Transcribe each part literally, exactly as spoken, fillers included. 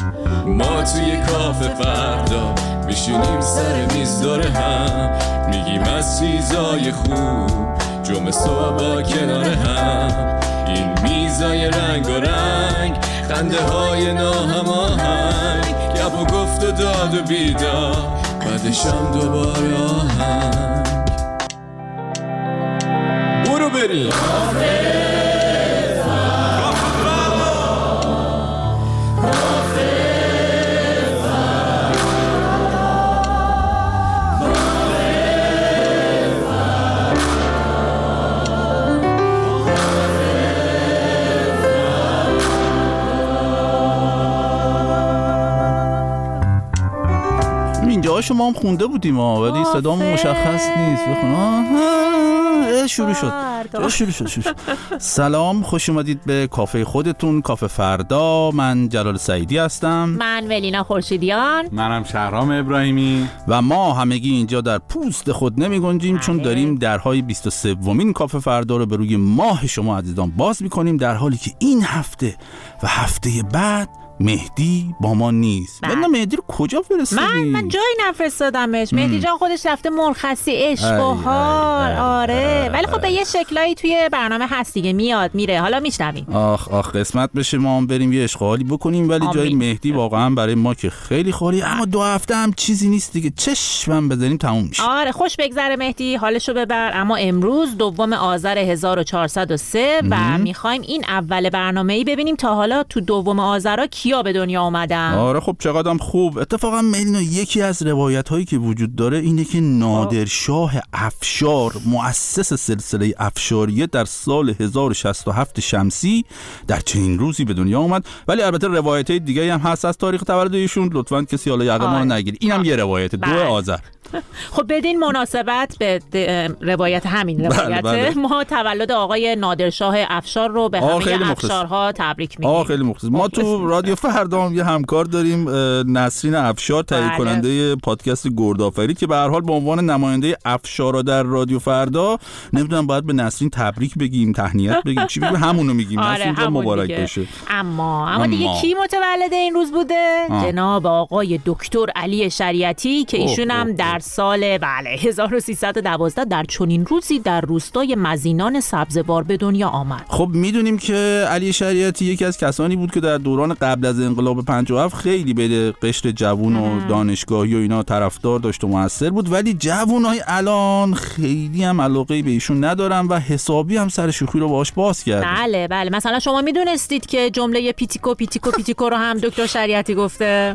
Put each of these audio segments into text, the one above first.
ما توی کافه فردا میشینیم سر میز دور هم، میگیم از چیزای خوب جمعه صبح با کنار هم. این میزای رنگ و رنگ، خنده های ناهماهنگ، گپ و گفت و داد و بیدار، بعدشم دوباره آهنگ. برو بریم اینجا شما هم خونده بودیم ها، ولی صدامون مشخص نیست. بخون شروع شد شروع شد شروع شد سلام، خوش اومدید به کافه خودتون، کافه فردا. من جلال سعیدی هستم. من ولینا خورشیدیان. منم شهرام ابراهیمی. و ما همگی اینجا در پوست خود نمی گنجیم، چون داریم درهای بیست و سومین کافه فردا رو به روی ماه شما عزیزان باز میکنیم، در حالی که این هفته و هفته بعد مهدی با ما نیست. من مهدی رو کجا فرستادی؟ من من جایی نفرستادمش. مهدی جان خودش رفته مرخصی عشق و حال. آره، ولی خب به یه شکلایی توی برنامه هست دیگه، میاد میره. حالا میشنویم. آخ آخ قسمت بشه ما هم بریم یه عشق و حالی بکنیم، ولی آمین. جای مهدی واقعا برای ما که خیلی خالی، اما دو هفته هم چیزی نیست دیگه، چشمم بزنیم تموم میشه. آره خوش بگذره مهدی، حالشو ببر. اما امروز دوم آذر هزار و چهارصد و سه و میخوایم این اول برنامه‌ای ببینیم تا حالا تو دوم آذر کیا به دنیا اومدن. آره خب چقدرم خوب. اتفاقا ملینا یکی از روایت هایی که وجود داره اینه که نادرشاه افشار، مؤسس سلسله افشاریه، در سال هزار و شصت و هفت شمسی در چنین روزی به دنیا اومد. ولی البته روایت های دیگه هم هست از تاریخ تولد ایشون، لطفاً کسی حالا یقه ما رو نگیره. اینم یه روایت دو آذر. خب بدین مناسبت به روایت همین روایت بله بله. ما تولد آقای نادرشاه افشار رو به همه افشارها تبریک میگیم. آه خیلی مخلص. ما تو رادیو فردا هم یه همکار داریم، نسرین افشار، تهیه بله. کننده پادکست گردآفرید، که به هر حال به عنوان نماینده افشارا در رادیو فردا، نمیدونم باید به نسرین تبریک بگیم، تهنیت بگیم، چی بگیم؟ همونو میگیم. آره نسرین جان مبارک دیگه. باشه. اما اما دیگه کی متولد این روز بوده؟ آه. جناب آقای دکتر علی شریعتی که ایشون هم در سال بله هزار و سیصد و دوازده در چنین روزی در روستای مزینان سبزوار به دنیا آمد. خب میدونیم که علی شریعتی یکی از کسانی بود که در دوران قبل از انقلاب پنجاه و هفت خیلی به قشر جوون و دانشگاهی و اینا طرفدار داشت و موثر بود، ولی جوونای الان خیلی هم علاقه به ایشون ندارن و حسابی هم سر شوخی رو باهاش باز کرد. بله بله، مثلا شما میدونستید که جمله پیتیکو پیتیکو پیتیکو رو هم دکتر شریعتی گفته؟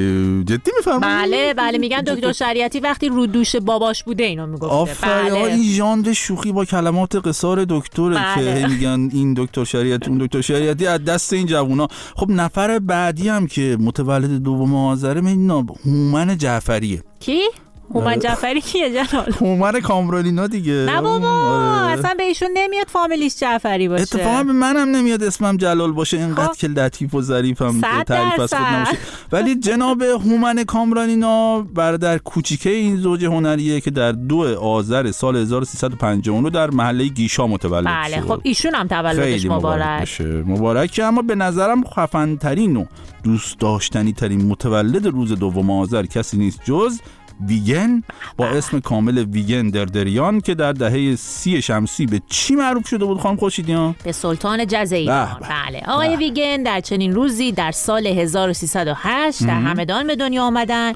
جدی میفرمایید؟ بله بله، میگن دکتر شریعتی وقتی رو دوش باباش بوده اینو میگفته. آفرین. بله. این ژانر شوخی با کلمات قصار دکتره بله. که میگن این دکتر شریعتی اون دکتر شریعتی از دست این جوونا. خب نفر بعدی هم که متولد دوم آذر میدونم هومن جعفریه. کی؟ هومن جعفری کیه جلال؟ هومن کامرالینا دیگه. نه بابا آره. اصلا به ایشون نمیاد فامیلیش جعفری باشه. اتفاقا به منم نمیاد اسمم جلال باشه، اینقدر که لطیف و ظریفم تعریف از خود نمیشه. ولی جناب هومن کامرالینا برادر کوچیکه این زوج هنریه که در دو آذر سال هزار و سیصد و پنجاه و نه در محله گیشا متولد بله شد. خب ایشون هم تولدش مبارک. مبارک. اما به نظرم خفن ترین و دوست داشتنی ترین متولد روز دوم آذر کسی نیست جز ویگن با اسم کامل ویگن دردریان، که در دهه سی شمسی به چی معروف شده بود خانم خورشیدیان؟ به سلطان جز ایران. بله آقای بح. ویگن در چنین روزی در سال هزار و سیصد و هشت در همدان به دنیا آمدن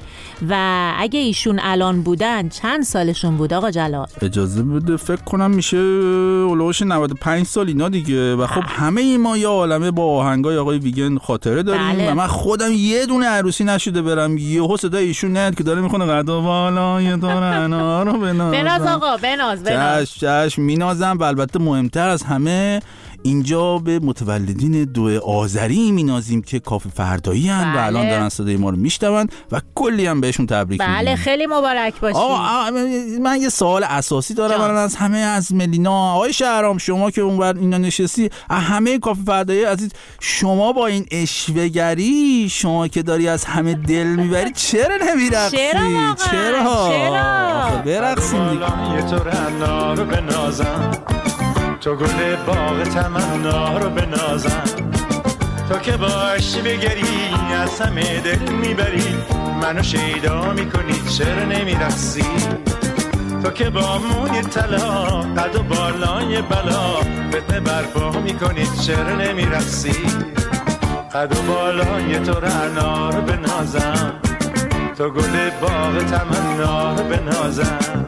و اگه ایشون الان بودن چند سالشون بود آقا جلال؟ اجازه بده فکر کنم میشه اولوش نود و پنج سال اینا دیگه. و خب همه ما یا عالمه با آهنگای آقای ویگن خاطره داریم. بله. و من خودم یه دونه عروسی نشده برم یهو صدای ایشون نیاد که داره میخونه و بالای دورنا رو بنازم. بناز آقا بناز بناز. چش چش مینازم. و البته مهمتر از همه اینجا به متولدین دو آذری مینازیم که کافه فردایی هستند بله. و الان دارن صدای ما رو میشنون و کلی هم بهشون تبریک میگیم. بله خیلی مبارک باشید. آقا من یه سوال اساسی دارم الان از همه، از ملینا. آقای شهرام شما که اونور اینا نشستی، همه کافه فردایی عزیز، شما با این اشوه‌گری شما که داری از همه دل میبری چرا نمیرقصی؟ چرا چرا؟ چرا؟ برقصیم دیگه. یه تو رنا رو بنازم، تو گل باغ تمنا رو بنازم، تو که باشی بگری از همه دل میبری، منو شیدا میکنی چرا نمیرقصی؟ تو که با موی طلا قد و بالای بلا فتنه برپا میکنی چرا نمیرقصی؟ قد و بالای تو رعنا رو بنازم، تو گل باغ تمنا رو بنازم.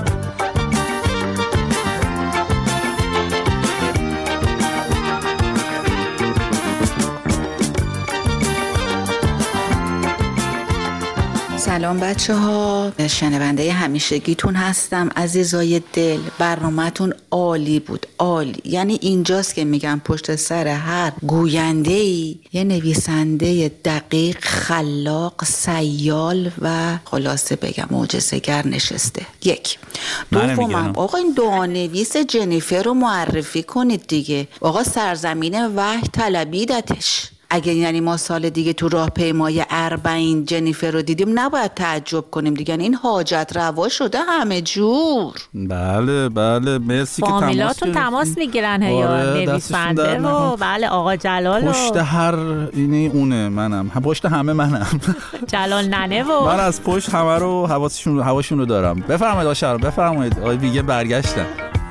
سلام بچه ها، شنونده همیشگیتون هستم. عزیزای دل، برنامه‌تون عالی بود، عالی. یعنی اینجاست که میگم پشت سر هر گوینده‌ای یه نویسنده دقیق، خلاق، سیال و خلاصه بگم معجزه‌گر نشسته. یک. دومم آقا این دعانویس جنیفر رو معرفی کنید دیگه. آقا سرزمین وحی طلبیدتش. اگه یعنی ما سال دیگه تو راهپیمای اربعین جنیفر رو دیدیم نباید تعجب کنیم دیگه. این حاجت روا شده همه جور. بله بله مرسی که فامیلاتون تماس میگیرن یا نویسنده و بله آقا جلال پشت هر اینه اونه منم پشت همه منم جلال ننه و من از پشت همه رو حواسشون هواشون رو دارم. بفرمایید آقا شهرام، بفرمایید آقای بیگه برگشتن.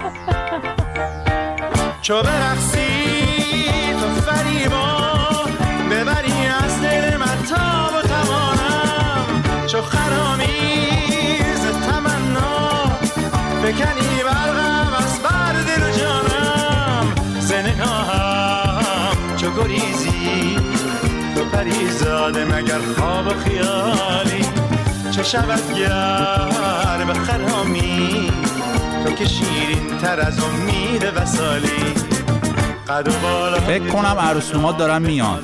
چو برقصی تو فریبا ببری از دل من تاب و توانم، چو خرامیز تمنا بکنی برغم از بر دل و جانم. زنگاهم چو گریزی تو پریزاده مگر خواب و خیالی، چه شود گر به خرامی تو که شیرین تر از امید وصالی. قد و بالا فکر کنم عروسنومات دارن میان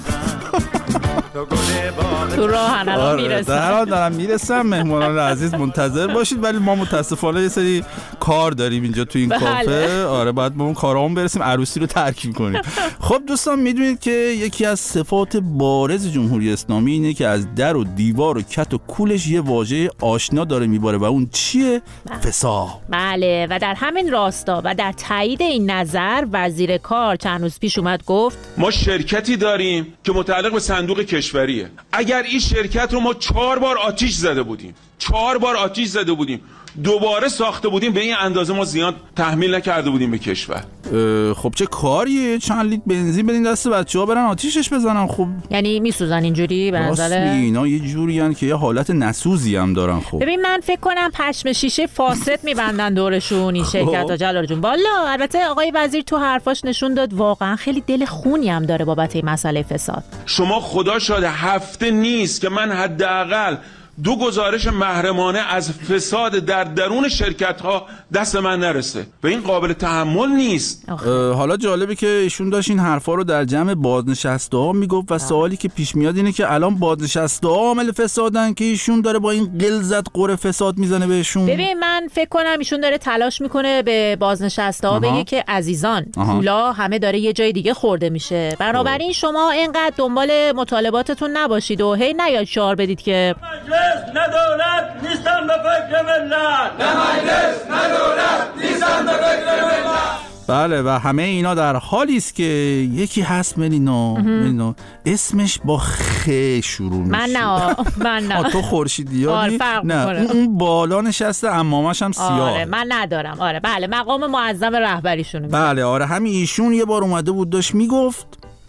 تو راه الان میرسن. الان دارم میرسم. مهمانان عزیز منتظر باشید، ولی ما متاسفانه یه سری کار داریم اینجا تو این کافه. آره باید با اون کارامون برسیم، عروسی رو ترکیب کنیم. خب دوستان میدونید که یکی از صفات بارز جمهوری اسلامی اینه که از در و دیوار و کت و کولش یه واژه آشنا داره میباره و اون چیه؟ فساد. بله و در همین راستا و در تایید این نظر وزیر کار چند روز پیش اومد گفت ما شرکتی داریم که متعلق به صندوق کشوریه. اگر این شرکت رو ما چهار بار آتیش زده بودیم چهار بار آتیش زده بودیم دوباره ساخته بودیم، به این اندازه ما زیان تحمیل نکرده بودیم به کشور. خب چه کاریه؟ چند لیتر بنزین بدین دست بچه‌ها برن آتیشش بزنن. خب یعنی میسوزن اینجوری به نظر اینا یه جوری ان که یه حالت نسوزی هم دارن. خب ببین من فکر کنم پشم شیشه فاسد میبندن دورشون این شرکت‌ها جلال جون. والا البته آقای وزیر تو حرفاش نشون داد واقعا خیلی دل خونی هم داره بابت این مسئله فساد. شما خدا شاده هفته نیست که من حداقل دو گزارش محرمانه از فساد در درون شرکت ها دست من نرسه و این قابل تحمل نیست. حالا جالبه که ایشون داشت این حرفا رو در جمع بازنشسته ها میگفت و سوالی که پیش میاد اینه که الان بازنشسته ها عامل فسادن که ایشون داره با این غلظت قره فساد میزنه بهشون. ببین من فکر کنم ایشون داره تلاش میکنه به بازنشسته ها بگه که عزیزان پولا همه داره یه جای دیگه خورده میشه، بنابراین شما اینقدر دنبال مطالباتتون نباشید و هی نیاد شعار بدید که نه دولت نیستن به فکر ملت، نه مجلس نه دولت نیستن به فکر ملت. بله و همه اینا در حالی است که یکی هست ملینا ملینا اسمش با خ شروع میشه. من نه من نه تو خورشیدیانی نه اون بالا نشسته عمامش هم سیاه. آره من ندارم. آره بله مقام معظم رهبریشون. بله آره همین ایشون یه بار اومده بود داشت میگفت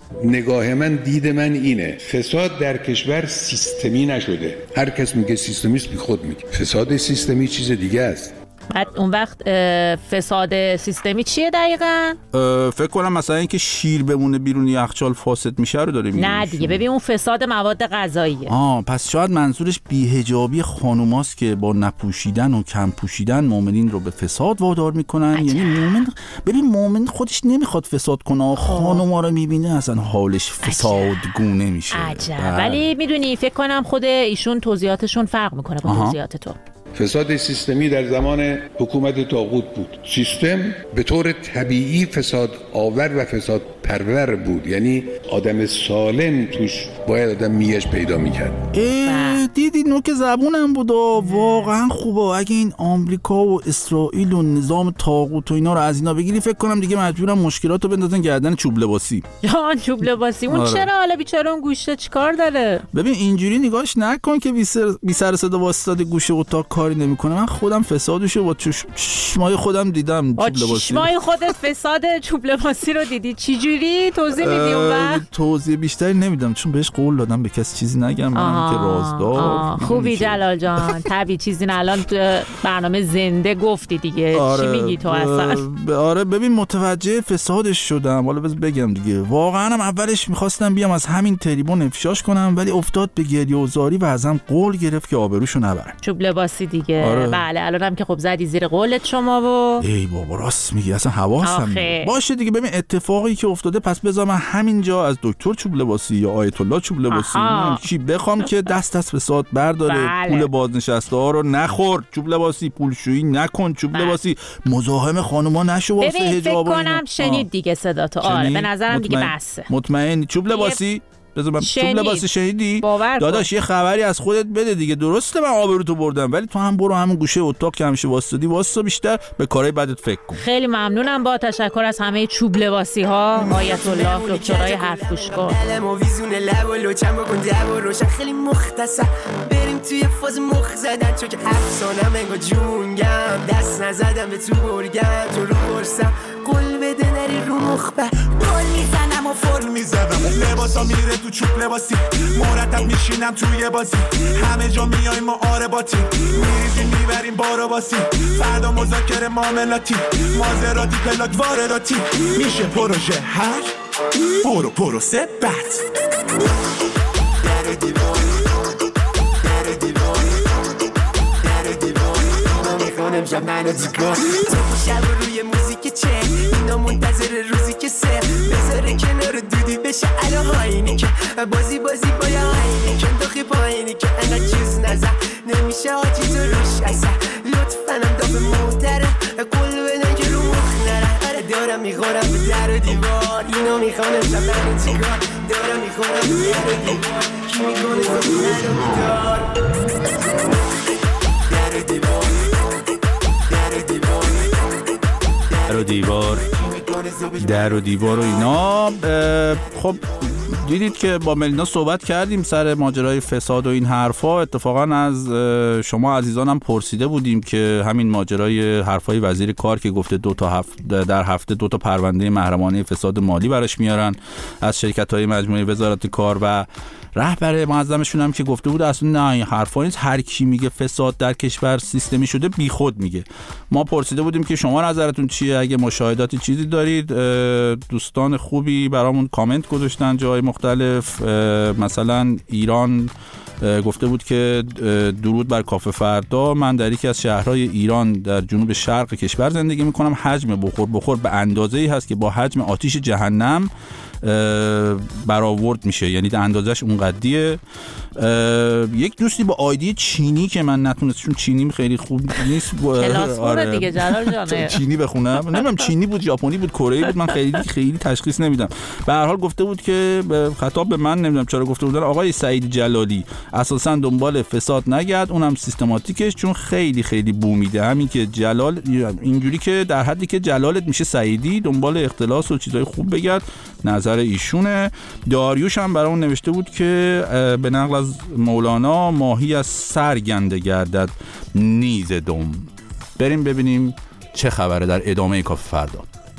نگاه من دید من اینه فساد در کشور سیستمی نشده. هر کس میگه سیستمیست بی خود میگه. فساد سیستمی چیز دیگه است. بعد اون وقت فساد سیستمی چیه دقیقاً؟ فکر کنم مثلا اینکه شیر بمونه بیرون یخچال فاسد میشه رو داره میگه. نه دیگه ببین اون فساد مواد غذاییه. آه پس شاید منظورش بی‌حجابی خانوماست که با نپوشیدن و کم پوشیدن مؤمنین رو به فساد وادار میکنن. عجب. یعنی مؤمن ببین مؤمن خودش نمیخواد فساد کنه، خانوما رو میبینه اصلا حالش فسادگونه میشه. عجب. ولی میدونی فکر کنم خود ایشون توضیحاتشون فرق میکنه با توضیحات تو. فساد سیستمی در زمان حکومت طاغوت بود. سیستم به طور طبیعی فساد آور و فساد پرور بود، یعنی آدم سالم توش باید آدم میش پیدا میکرد. دیدی نوک زبونم بود و واقعا خوبه. اگه این آمریکا و اسرائیل و نظام طاغوت و اینا رو از اینا بگیری، فکر کنم دیگه مجبورم مشکلاتو بندازن گردن چوب لباسی. جان چوب لباسی اون چرا حالا بیچاره اون گوشه چیکار داره؟ ببین اینجوری نگاهش نکن که بی سر بی سر صدا واسطه گوشه اتاق کاری نمیکنه. من خودم فسادشو با چشمای خودم دیدم. چوب لباسی چشمای خودت فساد چوب لباسی رو دیدی؟ چی جوری توضیح میدی اون وقت؟ توضیح بیشتری نمیدم چون بهش قول دادم به کسی چیزی نگم، من که رازدار. خوبی جلال جان، طبیعی چیزی الان تو برنامه زنده گفتی دیگه. آره چی میگی تو اصلا؟ آره ببین متوجه فسادش شدم. حالا بذار بگم دیگه، واقعا هم اولش میخواستم بیام از همین تریبون افشاش کنم، ولی افتاد به گریه و زاری و ازم قول گرفت که آبروشو نبرم. چوب لباسی دیگه. آره. بله الانم که خب زدی زیر قولت شما و ای بابا راست میگی، اصلا حواسم باشه دیگه. ببین اتفاقی که افتاده، پس بذار من همینجا از دکتر چوب لباسی یا آیت الله چوب لباسی چی بخوام که دست از فساد برداره. بله. پول بازنشسته ها رو نخور چوب لباسی، پولشویی نکن چوب بله. لباسی، مزاحم خانوما نشو واسه حجاب. فکر کنم شنید دیگه صدا تو. آره به نظرم دیگه بسه. مطمئن چوب لباسی بذار من چوب لباسی شنیدی؟ داداش یه خبری از خودت بده دیگه. درسته من آبروتو بردم، ولی تو هم برو همون گوشه اتاق که همیشه واسطادی واسطا، بیشتر به کارهای بدت فکر کن. خیلی ممنونم، با تشکر از همه چوب لباسی ها. آیت الله دکترای حرف گوش کن. خیلی مختصر بریم توی فاز مخ زدن، چون که افسانم انگار جونگم، دست نزدم به تو برگم، تو رو برسم قول بده نری رو مخبر، گل میزنم و فرم میزنم، لباسا میره تو چوب لباسی، مرتب میشینم توی بازی، همه جا میایم ما آره باتی، میریزیم میبریم بارو باسی، فردا مذاکره معاملاتی، مازراتی پلاک وارداتی، میشه پروژه هر برو پروسه بد. در دیوان در دیوان در دیوان اینا میخونم شب منو دیگاه، تو شب روی موزیک چه اینا منتظر روزی که سه بذاره کنار دودی بشه الان هاینی که بازی بازی با یا هاینی که داخی پایینی که انقدر چیز نزد نمیشه حاجی تو روش اصلا، لطفا هم دافه محتره قول بدن که رو مخ نره، آره دارم میخورم به در و دیوار اینو میخوانم شب منو چیکار، دارم میخورم به در و دیوار کی میکنه تو منو میدار، در و دیوار در و دیوار در و دیوار در و دیوار و اینا. خب دیدید که با ملینا صحبت کردیم سر ماجرای فساد و این حرفا. اتفاقا از شما عزیزانم پرسیده بودیم که همین ماجرای حرفای وزیر کار که گفته دو تا هفت در هفته دو تا پرونده محرمانه فساد مالی براش میارن از شرکت‌های مجموعه وزارت کار، و رهبر معظمشون هم که گفته بود اصلا نه این حرفا نیست، هر کی میگه فساد در کشور سیستمی شده بیخود میگه. ما پرسیده بودیم که شما نظرتون چیه، اگه مشاهداتی چیزی دارید. دوستان خوبی برامون کامنت گذاشتن جای مختلف، مثلا ایران گفته بود که درود بر کافه فردا، من در یکی از شهرهای ایران در جنوب شرق کشور زندگی میکنم، حجم بخور بخور به اندازه‌ای هست که با حجم آتیش جهنم برآورد میشه، یعنی در اندازش اون قدیه. یک دوستی با آیدی چینی که من نتونست چون چینیم خیلی خوب نیست کلاس آره. دیگه جلال جانه چینی بخونم، نمیدونم چینی بود ژاپنی بود کره‌ای بود، من خیلی خیلی تشخیص نمیدم. به هر حال گفته بود که خطاب به من، نمیدونم چرا گفته بودن آقای سعید جلالی اساسا دنبال فساد نگرد، اونم سیستماتیکش، چون خیلی خیلی بومیده، همین که جلال اینجوری که در حدی که جلالت میشه سعیدی، دنبال اختلاس و چیزای خوب بگرد. نظر ایشونه. داریوش هم برامون نوشته بود که به نقل از مولانا ماهی از سر گنده گردد نیز دم. بریم ببینیم چه خبره در ادامه کافه فردا.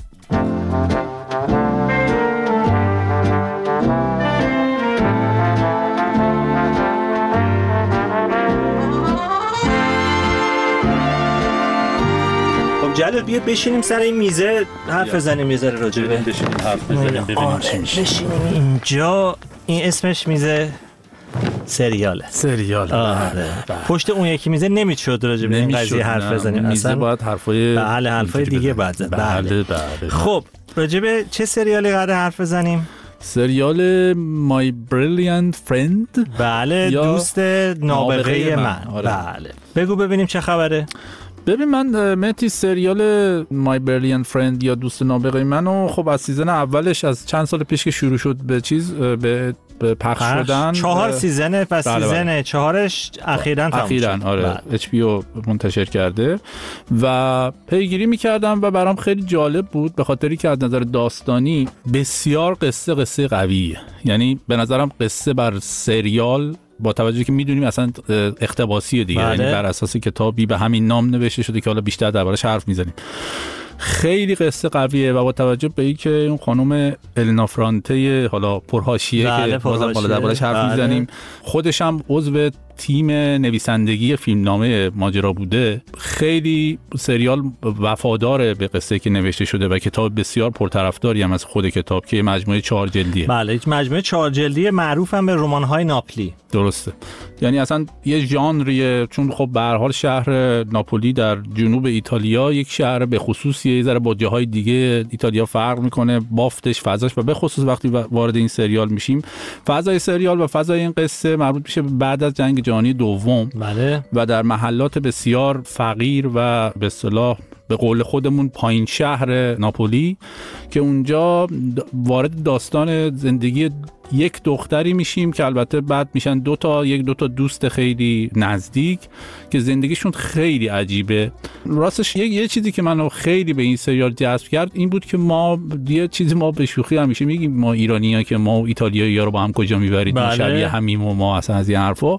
جلال بیا بشینیم سر این میزه حرف بزنیم، یه ذره راجع به بشینیم حرف بزنیم ببینیم چی میشه. بشینیم اینجا، این اسمش میزه سریاله. سریال. آره. پشت اون یکی میزه نمیشد راجع به این قضیه حرف بزنیم. میزه اصلا باید حرفای بله حرفای دیگه بعد زد. بله بله. خب راجع به چه سریالی قراره حرف بزنیم؟ سریال My Brilliant Friend. بله، دوست نابغه من, من. آره. بله بگو ببینیم چه خبره. ببین من متی سریال My Brilliant Friend یا دوست نابغه منو خب از سیزن اولش از چند سال پیش که شروع شد به چیز به به پخش, پخش شدن چهار سیزنه پس بله سیزن بله. چهارش اخیراً تموم اخیراً شد. آره اچ پی او منتشر کرده و پیگیری می‌کردم و برام خیلی جالب بود به خاطری که از نظر داستانی بسیار قصه قصه قویه. یعنی به نظرم قصه بر سریال با توجه که میدونیم اصلا اقتباسیه دیگه بله. یعنی بر اساس کتابی به همین نام نوشته شده که حالا بیشتر دربارش حرف میزنیم. خیلی قصه قویه و با توجه به اینکه اون خانم النا فرانته حالا پرهاشیه بله که بازم بالا دربارش حرف بله. میزنیم، خودش هم عضو تیم نویسندگی فیلمنامه ماجرا بوده. خیلی سریال وفاداره به قصه که نوشته شده و کتاب بسیار پرطرفداری هم از خود کتاب که مجموعه چهار جلدیه. بله یک مجموعه چهار جلدی معروف هم به رمان‌های ناپلی. درسته. یعنی اصلا یه ژانریه، چون خب به هر حال شهر ناپولی در جنوب ایتالیا یک شهر به خصوصیه، یه ذره با جاهای دیگه ایتالیا فرق میکنه، بافتش، فضاش، و به خصوص وقتی وارد این سریال میشیم فضای سریال و فضای این قصه مربوط میشه بعد از جنگ جهانی دوم. بله. و در محلات بسیار فقیر و به اصطلاح به قول خودمون پایین شهر ناپولی که اونجا وارد داستان زندگی یک دختری میشیم که البته بعد میشن دو تا یک دو تا دوست خیلی نزدیک که زندگیشون خیلی عجیبه. راستش یک یه چیزی که منو خیلی به این سریال جذب کرد این بود که ما یه چیزی ما به شوخی همیشه میگیم ما ایرانی‌ها که ما و ایتالیایی‌ها رو با هم کجا میبرید، ما شبیه همیم و ما اصلا از این حرفا.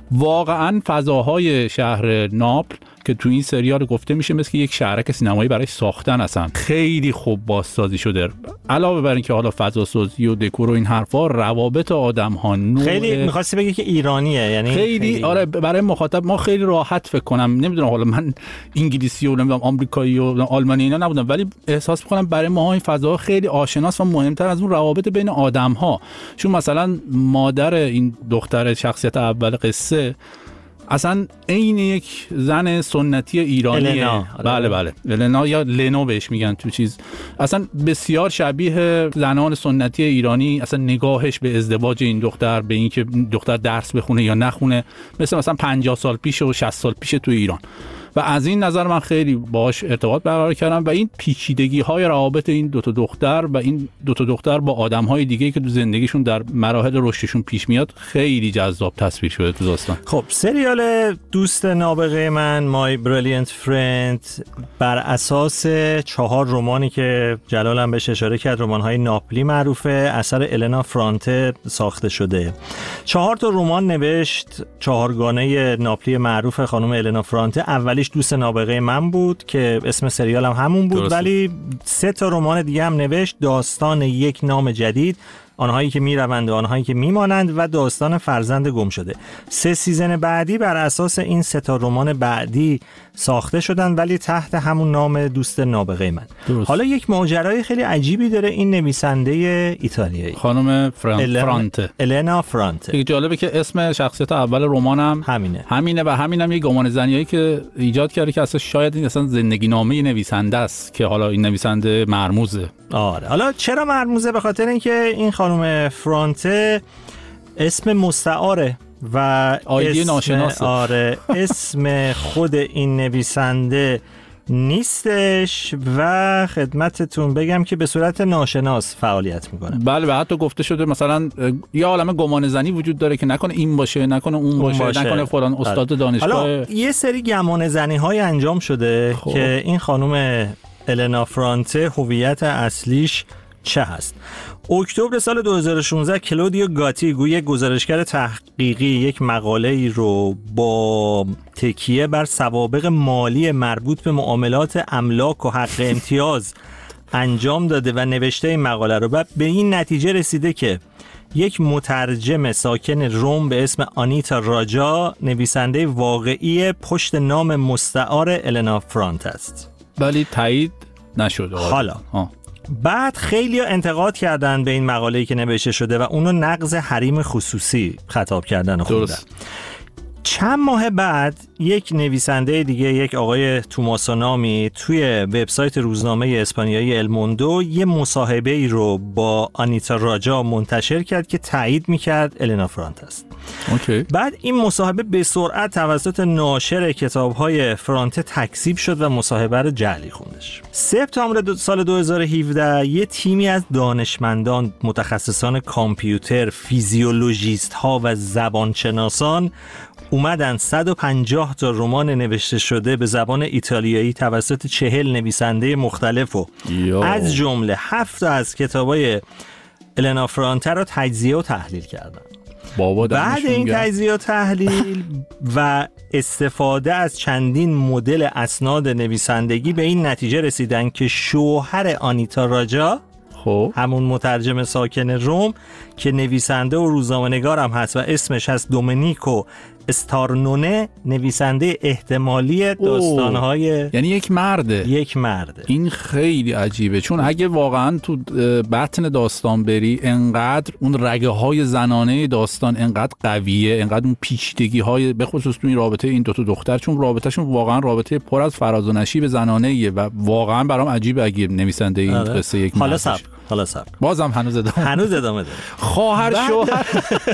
واقعا فضاهای شهر ناپل که تو این سریال گفته میشه مثل یک شهرک سینمایی برای ساختن اصلا خیلی خوب بازسازی شده. علاوه بر این که حالا فضا سازی و دکور و این حرفا، روابط آدم‌ها خیلی می‌خواستی بگی که ایرانیه، یعنی خیلی, خیلی آره برای مخاطب ما خیلی راحت فکر کنم، نمیدونم حالا من انگلیسی و نمیدونم آمریکایی و آلمانی اینا نبودم ولی احساس می‌کنم برای ما این فضا خیلی آشناست و مهمتر از اون روابط بین آدم‌ها. چون مثلا مادر این دختر شخصیت اول قصه اصلا عین یک زن سنتی ایرانیه. النا. بله بله النا یا لنو بهش میگن تو چیز. اصلا بسیار شبیه زنان سنتی ایرانی، اصلا نگاهش به ازدواج این دختر، به اینکه دختر درس بخونه یا نخونه، مثل مثلا پنجاه سال پیش و شصت سال پیش تو ایران. و از این نظر من خیلی باهاش ارتباط برقرار کردم و این پیچیدگی‌های روابط این دو تا دختر و این دو تا دختر با آدم‌های دیگه‌ای که تو زندگیشون در مراحل رشدشون پیش میاد خیلی جذاب تصویر شده تو داستان. خب سریال دوست نابغه من My Brilliant Friend بر اساس چهار رمانی که جلال هم بهش اشاره کرد، رمان‌های ناپلی معروفه، اثر النا فرانته ساخته شده. چهار تا رمان نوشت چهارگانه ناپلی معروف خانم النا فرانته. اولی دوست نابغه من بود که اسم سریال هم همون بود درسته. ولی سه تا رمان دیگه هم نوشت، داستان یک نام جدید، آنهایی که میروند و آنهایی که میمانند و داستان فرزند گم شده. سه سیزن بعدی بر اساس این سه تا رمان بعدی ساخته شدن ولی تحت همون نام دوست نابغه من. درست. حالا یک ماجرای خیلی عجیبی داره این نویسنده ایتالیایی خانم فران... فرانته النا فرانته. خیلی جالبه که اسم شخصیت اول رمانم همینه همینه و همینم یه گمان زنیایی که ایجاد کرده که اصلا شاید این اصلا زندگی نامه نویسنده است که حالا این نویسنده مرموزه. آره حالا چرا مرموزه؟ به خاطر اینکه این خانم فرانته اسم مستعاره و آیدی ناشناسه. آره اسم خود این نویسنده نیستش و خدمتتون بگم که به صورت ناشناس فعالیت میکنه. بله و حتی گفته شده مثلا یه عالمه گمان زنی وجود داره که نکنه این باشه، نکنه اون باشه, باشه. نکنه فلان استاد دانشگاه. حالا یه سری گمان زنی های انجام شده خوب. که این خانم النا فرانته هویت اصلیش چه هست؟ اکتبر سال دو هزار و شانزده کلودیو گاتی گوی گزارشگر تحقیقی یک مقاله ای رو با تکیه بر سوابق مالی مربوط به معاملات املاک و حق امتیاز انجام داده و نوشته این مقاله رو و به این نتیجه رسیده که یک مترجم ساکن روم به اسم آنیتا راجا نویسنده واقعی پشت نام مستعار النا فرانته است. ولی تایید نشده. حالا آه. بعد خیلی انتقاد کردن به این مقاله‌ای که نوشته شده و اونو نقض حریم خصوصی خطاب کردن و خوندن. چند ماه بعد یک نویسنده دیگه، یک آقای توماسو نامی، توی وبسایت روزنامه اسپانیایی الموندو یه مصاحبه ای رو با آنیتا راجا منتشر کرد که تایید میکرد النا فرانت است. اوکی. بعد این مصاحبه به سرعت توسط ناشر کتاب‌های فرانته تکذیب شد و مصاحبه رو جعلی خوندش. سپتامبر سال دو هزار و هفده یه تیمی از دانشمندان، متخصصان کامپیوتر، فیزیولوژیست ها و زبانشناسان اومدن صد و پنجاه تا رمان نوشته شده به زبان ایتالیایی توسط چهل نویسنده مختلف و از جمله هفت از کتابای النا فرانته رو تجزیه و تحلیل کردن. بابا بعد این تجزیه و تحلیل و استفاده از چندین مدل اسناد نویسندگی به این نتیجه رسیدن که شوهر آنیتا راجا، خب همون مترجم ساکن روم که نویسنده و روزنامه‌نگار هم هست و اسمش هست دومنیکو استارنونه، نویسنده احتمالی داستان‌های، یعنی یک مرده. یک مرده. این خیلی عجیبه، چون اگه واقعا تو بطن داستان بری انقدر اون رگه های زنانه داستان انقدر قویه، انقدر اون پیچیدگی های به خصوص تو این رابطه این دو تا دختر، چون رابطهشون واقعا رابطه پر از فراز و نشیب زنانه ایه و واقعا برام عجیبه اگه نویسنده این آره. قصه یک مرد. حالا صبر حالا صبر بازم هنوز ادامه هنوز ادامه داره. خواهر شوهر.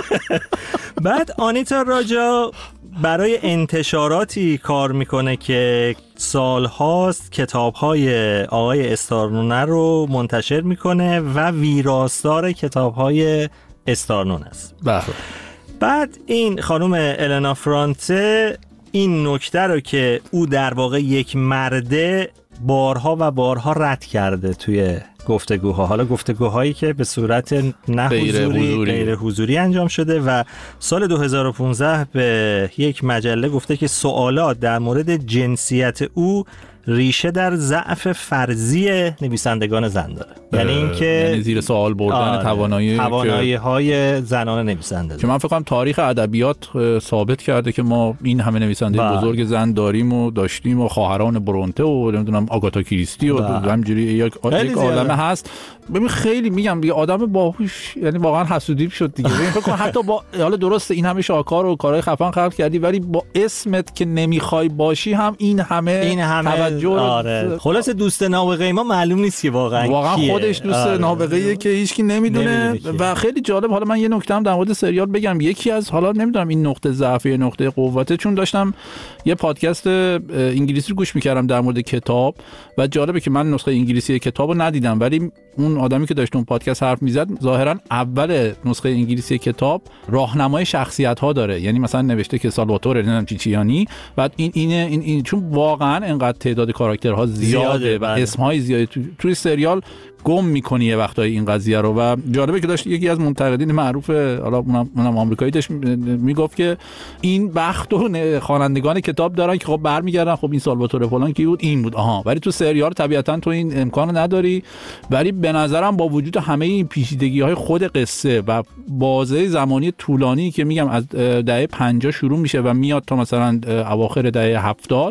بعد آنیتا راجا برای انتشاراتی کار میکنه که سالهاست کتاب‌های آقای استارنونه رو منتشر میکنه و ویراستار کتاب‌های استارنونه است. بله. بعد این خانم النا فرانته این نکته رو که او در واقع یک مرده بارها و بارها رد کرده توی گفتگوها، حالا گفتگوهایی که به صورت نه حضوری غیر حضوری انجام شده و سال دو هزار و پانزده به یک مجله گفته که سوالات در مورد جنسیت او ریشه در ضعف فرضی نویسندگان زن داره. یعنی اینکه یعنی زیر سوال بردن توانایی توانایی های زنان نویسنده که من فکر کنم تاریخ ادبیات ثابت کرده که ما این همه نویسنده با. بزرگ زن داریم و داشتیم و خواهران برونته و نمیدونم آگاتا کریستی و همینجوری یک یک عالمه هست. ببین خیلی میگم دیگه آدم باهوش، یعنی واقعا حسودی شد دیگه. ببین فکر کنم حتی با حالا درسته این همه شاکار و کارهای خفن خلق کردی ولی با اسمت که نمیخوای باشی هم این همه این همه توجه. آره. خلاص دوست نابغه ما معلوم نیست که واقعا واقعا کیه. خودش دوست آره. نابغه‌ایه که هیچکی نمیدونه و خیلی جالب. حالا من یه نکته هم در مورد سریال بگم. یکی از حالا نمیدونم این نقطه ضعف یا نقطه قوته، چون داشتم یه پادکست انگلیسی رو گوش میکردم در مورد کتاب و جالبه که من نسخه انگلیسی کتابو ندیدم ولی اون آدمی که داشت اون پادکست حرف میزد ظاهرا اول نسخه انگلیسی کتاب راهنمای شخصیت ها داره، یعنی مثلا نوشته که سالواتور نمیدونم چیچیانی، بعد این این این, این چون واقعا انقدر تعداد کاراکترها زیاده, زیاده و اسمهای زیاده تو توی سریال گم میکنی یه وقتایی این قضیه رو. و جالبه که داشت یکی از منتقدین معروف حالا اونم اونم آمریکایی داشت میگفت که این بخت و خوانندگان کتاب دارن که خب برمیگردن خب این سالواتور فلان کی بود این بود آها، ولی تو سریال طبیعتا تو این امکانو نداری. ولی به نظرم با وجود همه این پیچیدگی‌های خود قصه و بازه زمانی طولانی که میگم از دهه پنجاه شروع میشه و میاد تا مثلا اواخر دهه هفتاد،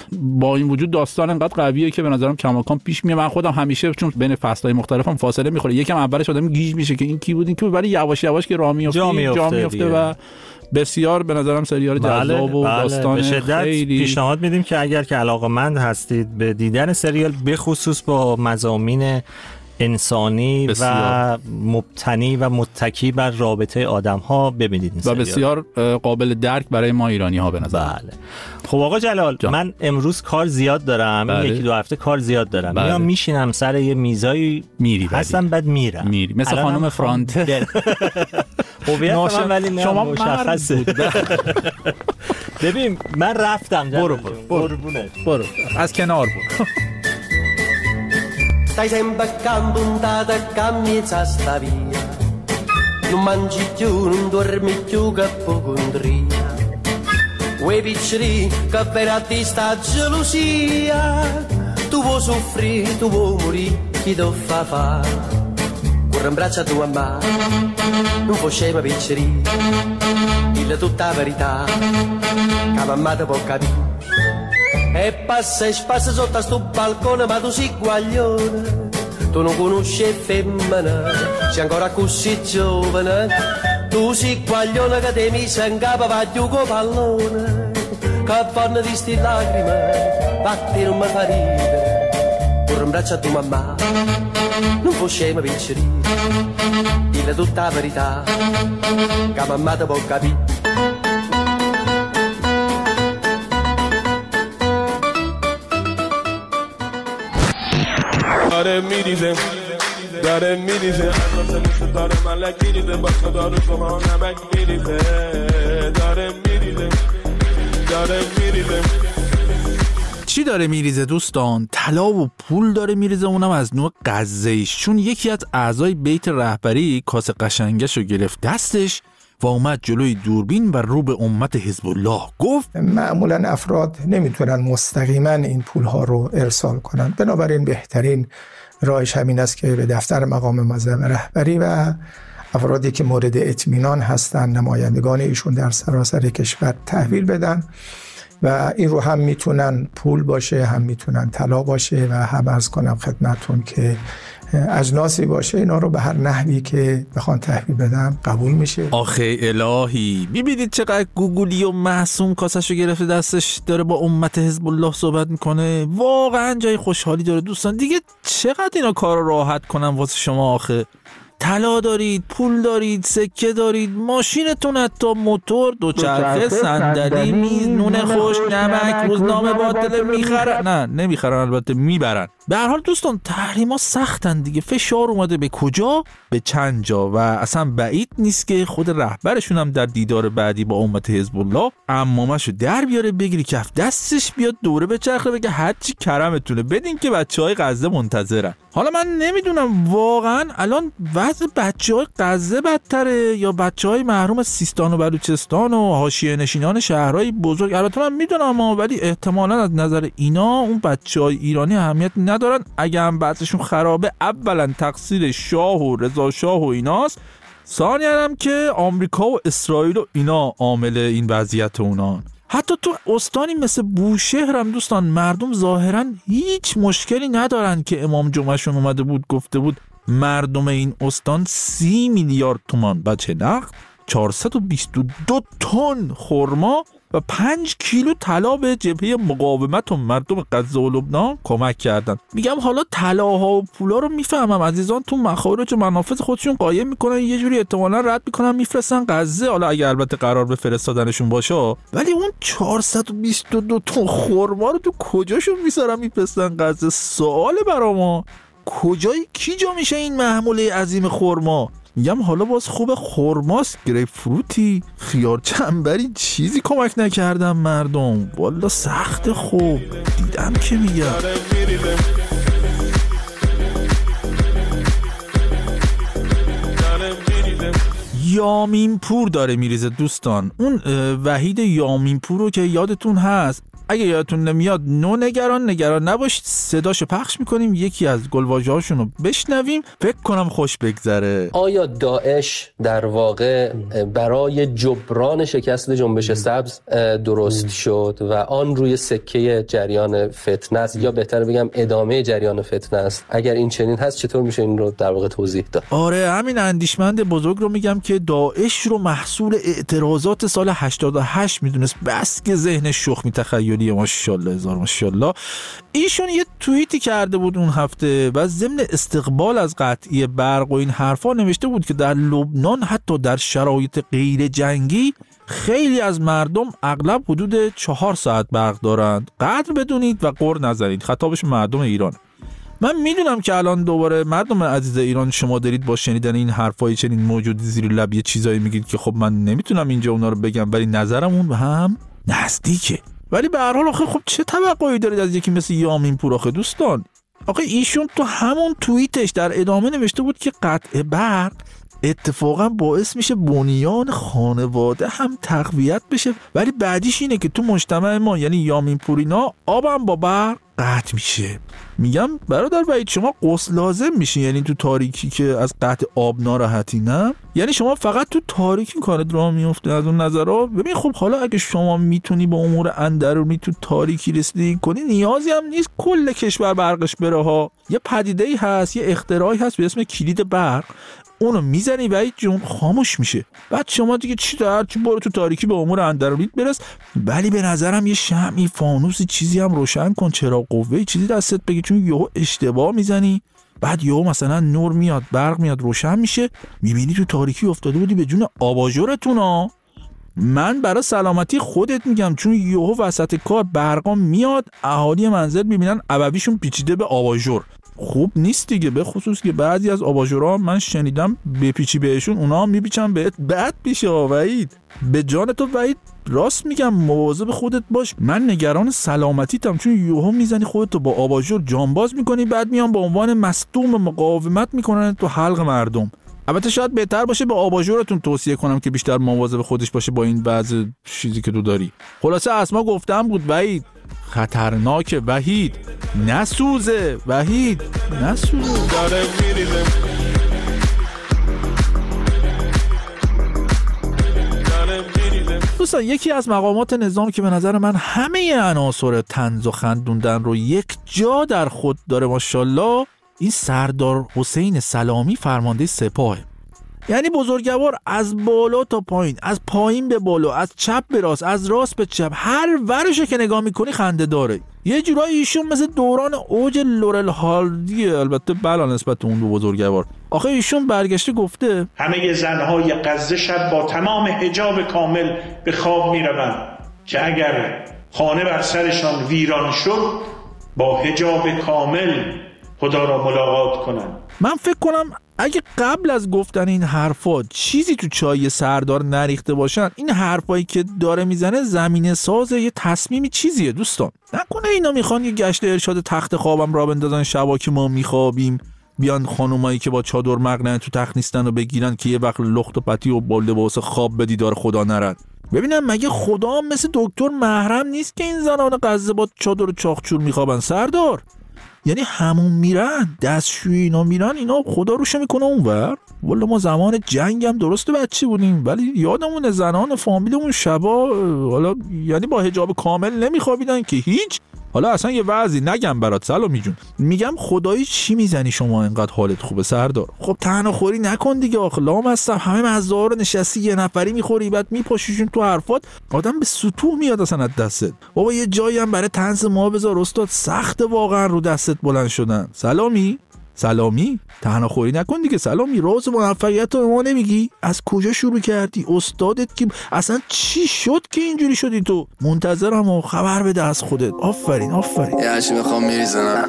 با این وجود داستان انقدر قویه که به نظرم کماکان پیش میاد. من خودم همیشه چون بین فصل‌های مختلفم فاصله میخوره، یکم اولش آدم گیج میشه که این کی بود این کی بود، ولی یواش یواش که راه میفته جا میفته و بسیار به نظرم سریال جذاب و بله، داستان به شدت خیلی پیشنهاد میدیم که اگر که علاقه‌مند هستید به دیدن سریال به خصوص با مضامین انسانی بسیار. و مبتنی و متکی بر رابطه آدم ها ببینید این و بسیار قابل درک برای ما ایرانی ها به نظر. بله. خب آقا جلال جان. من امروز کار زیاد دارم بله. یکی دو هفته کار زیاد دارم بله. میام میشینم سر یه میزایی میری هستم بعد میرم میری مثل خانم فرانته هویت من ولی نه شما مشخصه. ببین من رفتم برو برو برو, برو. از کنار برو. Stai sempre accantontata e cammina sta via. Non mangi più, non dormi più che ipocondria. Quei piccoli che per a te sta gelosia. Tu vuoi soffrire, tu vuoi morire, chi ti fa fare? Corre in braccio a tua mamma, non puoi scema piccoli. Dille tutta la verità, che mamma ti può capire. E passa e spassa sotto a sto balcone ma tu sei guaglione, tu non conosci femmina, sei ancora così giovane, Tu si quagliona che te mi sangava vaglio con pallone, che fanno di sti lacrime, fatti non mi fa ridere. Pure un braccio a tua mamma, non può scema vincere, dille tutta la verità, che mamma te può capire. داره میریزه داره میریزه از داره ملک میریزه با داره شما نمک میریزه داره میریزه داره میریزه. چی داره میریزه دوستان؟ طلا و پول داره میریزه، اونم از نوع غزه‌ایش، چون یکی از اعضای بیت رهبری کاسه قشنگش رو گرفت دستش و اومد جلوی دوربین و رو به امت حزب الله گفت معمولا افراد نمیتونن مستقیما این پولها رو ارسال کنن، بنابراین بهترین راهش همین است که به دفتر مقام معظم رهبری و افرادی که مورد اطمینان هستن، نمایندگان ایشون در سراسر کشور تحویل بدن و این رو هم میتونن پول باشه، هم میتونن طلا باشه و هم عرض کنم خدمتون که اجناسی باشه، اینا رو به هر نحوی که بخوان تحویل بدن قبول میشه. آخه الهی، میبینید چقدر گوگلی و معصوم کاسشو گرفته دستش داره با امت حزب الله صحبت میکنه. واقعا جای خوشحالی داره دوستان. دیگه چقدر اینا کارو راحت کنن واسه شما. آخه طلا دارید، پول دارید، سکه دارید، ماشینتون، حتی موتور، دوچرخه، صندلی، میز، نون خوش، نمک، روزنامه، باطله میخرن. نه نمیخرن، البته میبرن. به هر حال دوستان تحریما سختن دیگه، فشار اومده به کجا؟ به چند جا و اصلا بعید نیست که خود رهبرشون هم در دیدار بعدی با امت حزب الله عمامشو در بیاره، بگیری کف دستش، بیاد دوره به چرخه بگه هرچی کرمتونه بدین که بچهای غزه منتظرن. حالا من نمیدونم واقعا الان وضع بچهای غزه بدتره یا بچهای محروم سیستان و بلوچستان و حاشیه نشینان شهرهای بزرگ؟ البته من میدونم، ولی احتمالاً از نظر اینا اون بچهای ایرانی اهمیت ندارن. اگه هم بعضشون خرابه، اولا تقصیر شاه و رضا شاه و ایناست، ثانیاً هم که آمریکا و اسرائیل و اینا عامل این وضعیت اونان. حتی تو استانی مثل بوشهر هم دوستان مردم ظاهراً هیچ مشکلی ندارن که امام جمعهشون اومده بود گفته بود مردم این استان سی میلیارد تومان بچه نقد، چهارصد و بیست و دو تن خرما و پنج کیلو طلا به جبهه مقاومت و مردم غزه و لبنان کمک کردن. میگم حالا طلاها و پولا رو میفهمم عزیزان تو مخارج و منافذ خودشون قایم میکنن، یه جوری احتمالاً رد میکنن میفرستن غزه، حالا اگه البته قرار به فرستادنشون باشه. ولی اون چهارصد و بیست و دو تن خرما رو تو کجاشون میذارن میفرستن غزه؟ سوال برا ما کجای کی جا میشه این محموله عظیم خرما؟ میگم حالا باز خوب خرماست، گریپ فروتی، خیار چنبری، چیزی کمک نکردم مردم. والا سخت. خوب دیدم که میگم یامین پور داره میریزه دوستان. اون وحید یامین پور رو که یادتون هست، اگه یادتون نمیاد نو نگران نگران نباشید، صداشو پخش میکنیم، یکی از گلواژه هاشون رو بشنویم، فکر کنم خوش بگذره. آیا داعش در واقع برای جبران شکست جنبش سبز درست شد و آن روی سکه جریان فتنه است، یا بهتر بگم ادامه جریان فتنه است؟ اگر این چنین هست چطور میشه این رو در واقع توضیح داد؟ آره همین اندیشمند بزرگ رو میگم که داعش رو محصول اعتراضات سال هشتاد و هشت میدونست، بس که ذهن شخمی تخیلی ماشاءالله هزار ماشاءالله. ایشون یه توییتی کرده بود اون هفته و ضمن استقبال از قطعی برق و این حرفا نوشته بود که در لبنان حتی در شرایط غیر جنگی خیلی از مردم اغلب حدود چهار ساعت برق دارند، قدر بدونید و غر نزنید. خطابش مردم ایران. من میدونم که الان دوباره مردم عزیز ایران شما دارید با شنیدن این حرفای چنین موجودی زیر لب یه چیزایی میگید که خب من نمیتونم اینجا اونا رو بگم، ولی نظرم اون هم نزدیکه. ولی به هر حال آخه خب چه توقعی دارید از یکی مثل یامین پور؟ آخه دوستان آخه ایشون تو همون توییتش در ادامه نوشته بود که قطع برق اتفاقا باعث میشه بنیان خانواده هم تقویت بشه، ولی بعدیش اینه که تو مجتمع ما یعنی یامین پورینا آبم با برق قطع میشه. میگم برادر وحید شما غسل لازم میشه، یعنی تو تاریکی که از قطع آب ناراحتی، نه؟ یعنی شما فقط تو تاریکی کارت راه میفته از اون نظرها. ببین خب حالا اگه شما میتونی با امور اندرونی تو تاریکی رسیدگی کنی، نیازی هم نیست کل کشور برقش بره ها. یه پدیده‌ای هست، یه اختراعی هست به اسم کلید برق، اونو میزنی وحید جون خاموش میشه. بعد شما دیگه چی دار چی برو تو تاریکی به امور اندرونیت برس. ولی به نظرم یه شمعی، فانوسی، چیزی هم روشن کن، چراغ قوه‌ای چیزی دستت بگی، چون یهو اشتباه میزنی بعد یهو مثلا نور میاد، برق میاد، روشن میشه، میبینی تو تاریکی افتاده بودی به جون آباژورتون ها. من برای سلامتی خودت میگم، چون یهو وسط کار برقا میاد، اهالی منزل میبینن ابویشون پیچیده به آباژور. خوب نیست دیگه، به خصوص که بعضی از آباژورها من شنیدم بپیچی بهشون اونا هم میپیچن بهت، بد میشه وحید. به جان تو وحید راست میگم، مواظب خودت باش. من نگران سلامتیتم، چون یهو میزنی خودتو با آباژور جانباز میکنی، بعد میان با عنوان مصدوم مقاومت میکنن تو حلق مردم. البته شاید بهتر باشه به آباژورتون توصیه کنم که بیشتر مواظب خودش باشه با این بعض چیزی که تو داری. خلاصه اسما گفتم بود وحید، خطرناکه وحید، نسوزه وحید، نسوزه. دوستان یکی از مقامات نظام که به نظر من همه عناصر طنز و خندوندن رو یک جا در خود داره ماشاءالله، این سردار حسین سلامی فرمانده سپاه. یعنی بزرگوار از بالا تا پایین، از پایین به بالا، از چپ به راست، از راست به چپ، هر ورشو که نگاه میکنی خنده داره. یه جورایی ایشون مثل دوران اوج لورل هالدیه، البته بلا نسبت اون دو بزرگوار. آخه ایشون برگشته گفته همه زنهای غزه شب با تمام حجاب کامل به خواب میروند که اگر خانه بر سرشان ویران شد با حجاب کامل خدا را ملاقات کنند. من فکر کنم اگه قبل از گفتن این حرفا چیزی تو چای سردار نریخته باشن، این حرفایی که داره میزنه زمینه ساز یه تصمیمی چیزیه دوستان. نکنه اینا میخوان یه گشت ارشاد تخت خوابم را بندازن، شبا که ما میخوابیم بیان خانومایی که با چادر مقنعه تو تخت نیستن و بگیرن که یه وقت لخت و پتی و با لباس خواب به دیدار خدا نرن. ببینم مگه خدا هم مثل دکتر محرم نیست که این زنان غزه با چادر و چاقچور میخوابن سردار؟ یعنی همون میرن، دستشویی اینا میرن، اینا خدا روشه میکنه اونور. والا ما زمان جنگ هم درسته بچه بودیم، ولی یادمون زنان فامیلمون شبا حالا یعنی با حجاب کامل نمیخوابیدن که هیچ. حالا اصلا یه وضعی نگم برات سلامی جون، میگم خدایی چی میزنی شما اینقدر حالت خوبه سردار؟ خب تنها خوری نکن دیگه، آخه لام هستم همه مزه‌ها رو نشستی یه نفری میخوری بعد میپاشیشون تو حرفات، آدم به سطوح میاد اصلا از دستت. بابا یه جایی هم برای طنز ما بذار استاد، سخت واقعا رو دستت بلند شدن. سلامی سلامی تنها خوری نکن دیگه سلامی، راز موفقیت رو ما نمیگی؟ از کجا شروع کردی؟ استادت کی؟ اصلا چی شد که اینجوری شدی تو؟ منتظرم و خبر بده از خودت. آفرین آفرین. یه هرچی میخوام میریزنم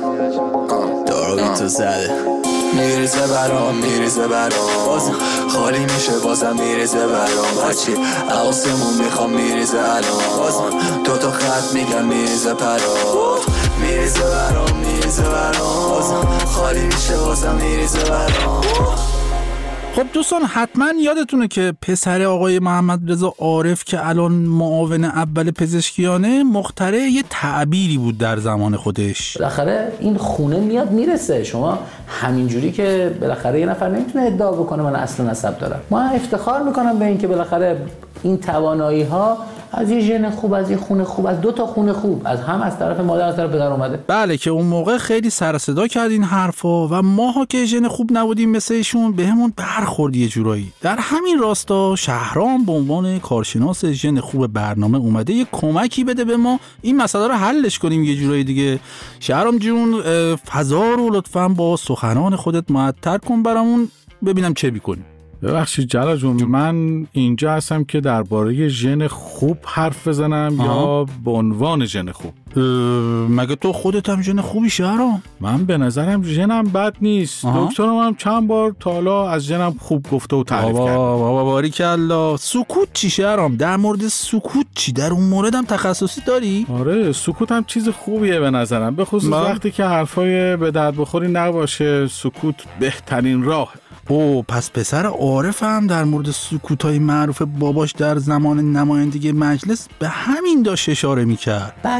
دارو تو زده، میریزه برام میریزه برام بازم خالی میشه، بازم میریزه برام هرچی عواسمون میخوام میریزه الان، بازم دو تا خط میگم میریزه پرات، میریزه برام میریزه برام بازم خالی میشه، بازم میریزه برام. خب دوستان حتما یادتونه که پسر آقای محمد رضا عارف که الان معاون اول پزشکیانه، مخترع یه تعبیری بود در زمان خودش. بالاخره این خونه میاد میرسه، شما همینجوری که بالاخره یه نفر نمیتونه ادعا بکنه من اصل نسب دارم. ما افتخار میکنم به این که بالاخره این توانایی ها از یه ژن خوب، از یه خونه خوب، از دو تا خونه خوب، از هم از طرف مادر از طرف پدر اومده. بله که اون موقع خیلی سر صدا کرد این حرفا و ماها که ژن خوب نبودیم مثل ایشون بهمون برخورد یه جورایی. در همین راستا شهرام به عنوان کارشناس ژن خوب برنامه اومده یه کمکی بده به ما این مسئله رو حلش کنیم یه جورایی دیگه. شهرام جون فضا رو لطفاً با سخنان خودت معطر کن برامون ببینم چه می‌کنی. ببخشید جلال جون، من اینجا هستم که درباره ژن خوب حرف بزنم یا به عنوان ژن خوب؟ مگه تو خودت هم ژن خوبی شهرام؟ من به نظرم ژنم بد نیست. دکترم هم چند بار تا حالا از ژنم خوب گفته و تعریف کرده. بابا باریکلا. سکوت چی شهرام؟ در مورد سکوت چی؟ در اون موردم تخصصی داری؟ آره سکوت هم چیز خوبیه به نظرم، به خصوص وقتی که حرفای به درد بخوری نباشه. سکوت بهترین راه. او پس پسر عارف هم در مورد سکوتای معروف باباش در زمان نمایندگی مجلس به همین داشت اشاره میکرد. بحث سکوت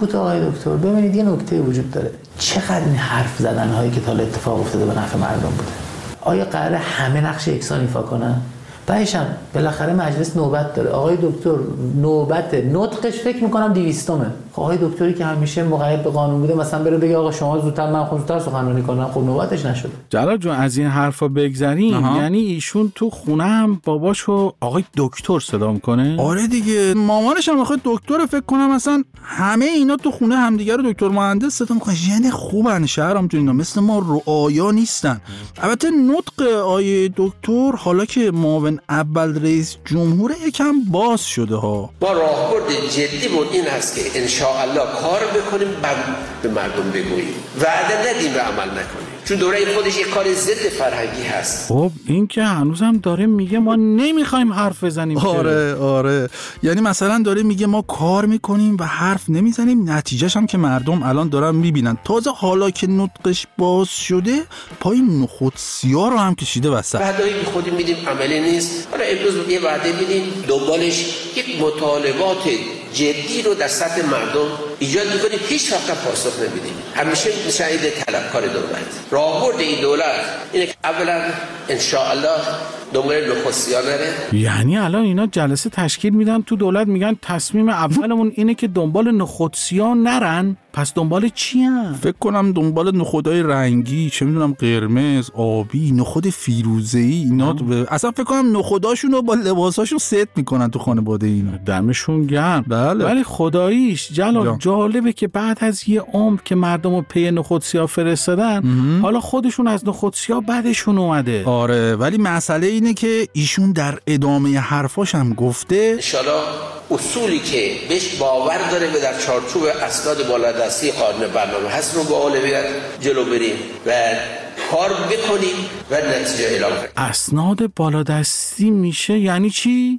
کوتاه آقای دکتر، ببینید یه نکته وجود داره. چقدر این حرف زدن هایی که تا حالا اتفاق افتاده به نفع مردم بوده؟ آیا قراره همه نقش یکسان ایفا کنن؟ بعدش هم بالاخره مجلس نوبت داره. آقای دکتر نوبت نطقش فکر میکنم دویستمه. خب آقای دکتری که همیشه مقید به قانون بوده مثلا بره بگه آقا شما زودتر من خود زودتر سخنرانی کنم، خب نوبتش نشده. جلال جون از این حرفا بگذریم، یعنی ایشون تو خونه هم باباشو آقای دکتر صدا میکنه؟ آره دیگه، مامانش هم آخه دکتر، فکر کنم مثلا همه اینا تو خونه همدیگه رو دکتر مهندس صدا میکنن. یعنی خوبن شهرام تو اینا، مثل ما رعایا نیستن. البته نطق آیه دکتر حالا که معاون اول رئیس جمهور یکم باز شده ها. با راهبرد جدیمون این هست که ان شاء الله کار بکنیم بعد به مردم بگوییم، وعده ندیم و عمل نکنیم، چون دوره خودش یک کار ضد فرهنگی هست. خب این که هنوزم داره میگه ما نمیخوایم حرف بزنیم. آره آره، یعنی مثلا داره میگه ما کار میکنیم و حرف نمیزنیم، نتیجهش هم که مردم الان دارن میبینن. تازه حالا که نطقش باز شده پای نخود سیاه رو هم کشیده وسط. وعده‌ای که خودی میدیم عملی نیست. حالا امروز یه وعده میدیم، دنبالش یک مطالبات جدی رو در سطح مردم ایجاد میکنیم، هیچ وقت پاسخ نمیدیم. همیشه شاهد طلبکار دولت. راهبرد این دولت اینه که اولا ان شاء الله دنبال نخستی‌ها نره. یعنی الان اینا جلسه تشکیل میدن تو دولت میگن تصمیم اولمون اینه که دنبال نخودسیا نرن، پس دنبال چی هم؟ فکر کنم دنبال نخودای رنگی، چه میدونم قرمز، آبی، نخود فیروزه‌ای اینا ب... اصلا فکر کنم نخوداشون رو با لباساشون ست میکنن تو خانواده اینا. دمشون گرم. بله. ولی خداییش جلال جا. جالبه که بعد از یه عمر که مردم رو پی نخودسیا فرستادن مهم. حالا خودشون از نخودسیا بعدشون اومده. آره، ولی مسئله اینه که ایشون در ادامه حرفاش هم گفته انشالله اصولی که بهش باور داره و در چارچوب اسناد بالادستی قانون برنامه هست رو با اولویت جلو بریم و کار بکنیم و نتیجه اعلام کنیم. اسناد بالادستی میشه یعنی چی؟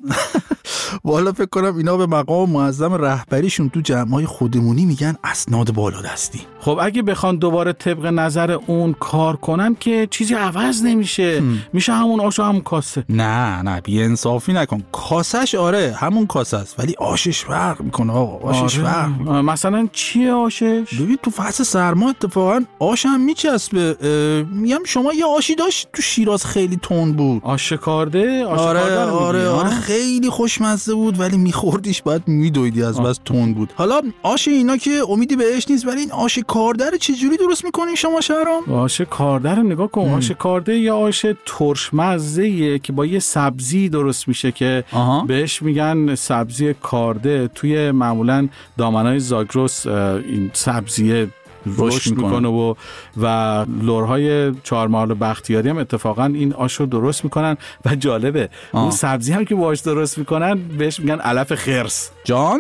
والا فکر کنم اینا به مقام معظم رهبریشون تو جمع‌های خودمونی میگن اسناد بالادستی. خب اگه بخوان دوباره طبق نظر اون کار کنن که چیزی عوض نمیشه، هم. میشه همون آش و همون کاسه. نه نه بی انصافی نکن. کاسش آره همون کاسه است، ولی آشش فرق میکنه آقا. آشش آره. فرق. مثلا چیه آشش؟ ببین تو فصل سرما اتفاقا آش هم میچسبه. میگم شما یه آشی داشت تو شیراز خیلی تند بود. آش شکارده؟ آش آره شکارده آره آره خیلی خوشمزه بود، ولی میخوردیش بعد میدویدی از بس تند بود. حالا آش اینا که امیدی بهش نیست، ولی این آش کارده رو چجوری درست میکنین شما شهرام؟ آش کارده رو نگاه کن. آش کارده یا آش ترش مزه‌ایه که با یه سبزی درست میشه که آها. بهش میگن سبزی کارده. توی معمولا دامنای زاگرس این سبزیه رشد میکنه و و لرهای چهارمحال و بختیاری هم اتفاقا این آش رو درست میکنن و جالبه آه. اون سبزی هم که باهاش درست میکنن بهش میگن علف خرس. جان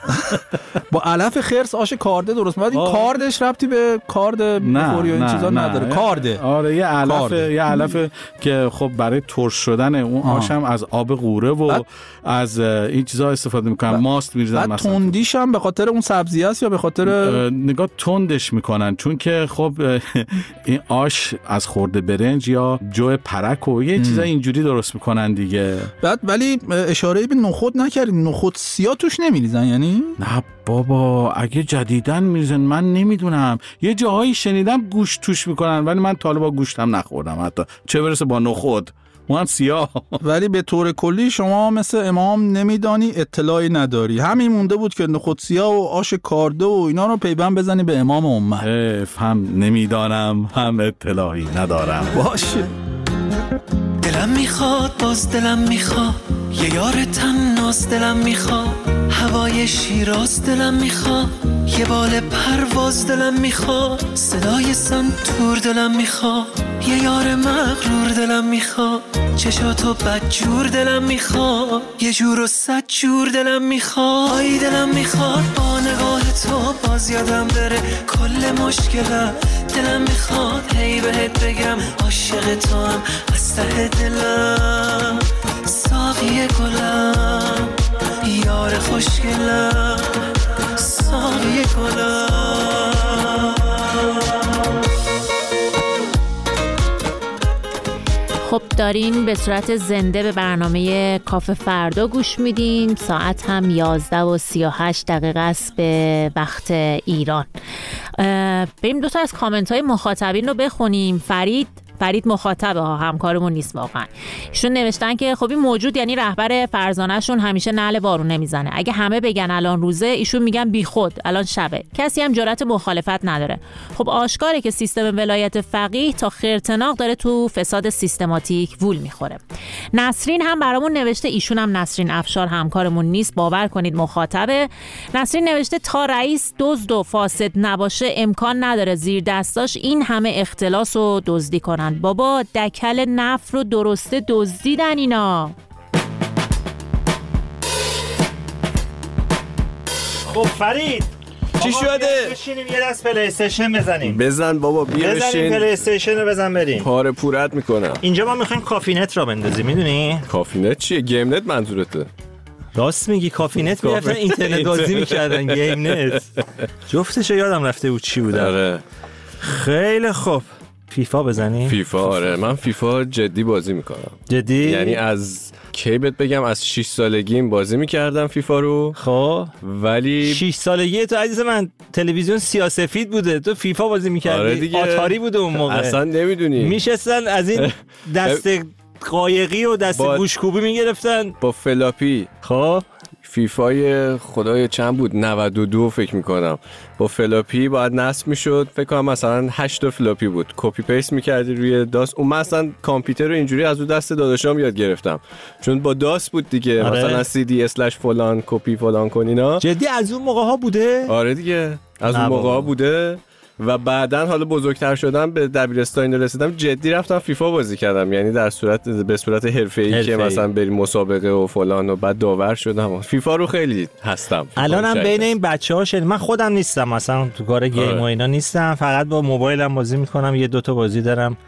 با علف خرس آش کارده درست میکنن. این کاردش ربطی به کارد میخوری و این چیزا نداره. کارده آره یه علف یه علف که خب برای ترش شدن اون آش هم از آب قوره و بد... از این چیزا استفاده میکنن. بد... ماست میریزن مثلا. تندیش هم به خاطر اون سبزی است یا به خاطر نگاه تندش میکنن؟ چون که خب این آش از خورده برنج یا جو پرک و یه چیزا اینجوری درست میکنن دیگه. بعد ولی اشاره به نخود نکردین، نخود سیاه توش نمیریزن یعنی؟ نه بابا اگه جدیدن میریزن من نمیدونم، یه جاهایی شنیدم گوشت توش میکنن ولی من تا حالا با گوشت هم نخوردم حتی، چه برسه با نخود اون هم سیاه. ولی به طور کلی شما مثل امام نمیدانی، اطلاعی نداری. همین مونده بود که نخود سیاه و آش کارده و اینا رو پیوند بزنی به امام امت. هم نمیدانم هم اطلاعی ندارم. باشه. دلم میخواد باز دلم میخواد یه یار تناز، دلم میخواد هوای شیراز، دلم میخواد یه بال پرواز، دلم میخواد صدای سنتور، دلم میخواد یه یار مغرور، دلم میخواد چشاتو بدجور، دلم میخواد یه جور و صد جور، دلم میخواد آی دلم میخواد با نگاه تو باز یادم بره کل مشکلم، دلم میخواد هی بهت بگم عاشق تو هم از ته دلم، ساقی گلم یار خوشگلم، ساقی گلم. خب دارین به صورت زنده به برنامه کافه فردا گوش میدین. ساعت هم یازده و سی و هشت دقیقه است به وقت ایران. بریم دو تا از کامنت های مخاطبین رو بخونیم. فرید فرید مخاطبه ها، همکارمون نیست واقعا. ایشون نوشتن که خب این موجود یعنی رهبر فرزانه‌شون همیشه نعل بارون نمیزنه. اگه همه بگن الان روزه، ایشون میگن بیخود الان شبه. کسی هم جرأت مخالفت نداره. خب آشکاره که سیستم ولایت فقیه تا خرطناق داره تو فساد سیستماتیک وول میخوره. نسرین هم برامون نوشته، ایشون هم نسرین افشار همکارمون نیست، باور کنید مخاطبه. نسرین نوشته تا رئیس دزد و فاسد نباشه امکان نداره زیر دستاش این همه اختلاس و دزدی کنن. بابا دکل نفت رو درسته دزدیدن اینا. خب فرید چی شده؟ بشینیم یه دست پلی استیشن بزنیم. بزن بابا بیا بشین. بزنیم پلی استیشن رو بزن بریم. پاره پورت میکنم. اینجا ما میخوایم کافینت را بندازیم، میدونی؟ کافینت چیه؟ گیم نت منظورته؟ راست میگی، کافینت میرفتن اینترنت بازی میکردن، گیم نت. جفتشو یادم رفته بود چی بود. آره. خیلی خوب. فیفا بزنیم؟ فیفا آره، من فیفا جدی بازی میکنم. جدی؟ یعنی از کی بهت بگم، از شش سالگیم بازی میکردم فیفا رو. خب ولی شش سالگی تو عزیز من تلویزیون سیاه‌سفید بوده، تو فیفا بازی میکردی. آره دیگه. آتاری بوده اون موقع. اصلا نمیدونی. میشستن از این دست قایقی و دست گوشکوبی میگرفتن با فلاپی. خب فیفای خدای چند بود، نود و دو فکر میکنم، با فلاپی باید نصب میشد. فکر کنم مثلا هشت تا فلاپی بود، کپی پیست میکردی روی داس. اون من اصلا کامپیوتر رو اینجوری از اون دست داداشام یاد گرفتم، چون با داس بود دیگه. آره. مثلا سی دی اسلش فلان کپی فلان کن اینا. جدی از اون موقع ها بوده؟ آره دیگه از اون موقع ها بوده. و بعدن حالا بزرگتر شدم، به دبیرستان رسیدم، جدی رفتم فیفا بازی کردم، یعنی در صورت به صورت حرفه‌ای که مثلا بریم مسابقه و فلان و بعد داور شدم. فیفا رو خیلی هستم. الانم بین این بچه‌ها شد. من خودم نیستم مثلا تو کار گیم و اینا نیستم، فقط با موبایلم بازی میکنم. یه دو تا بازی دارم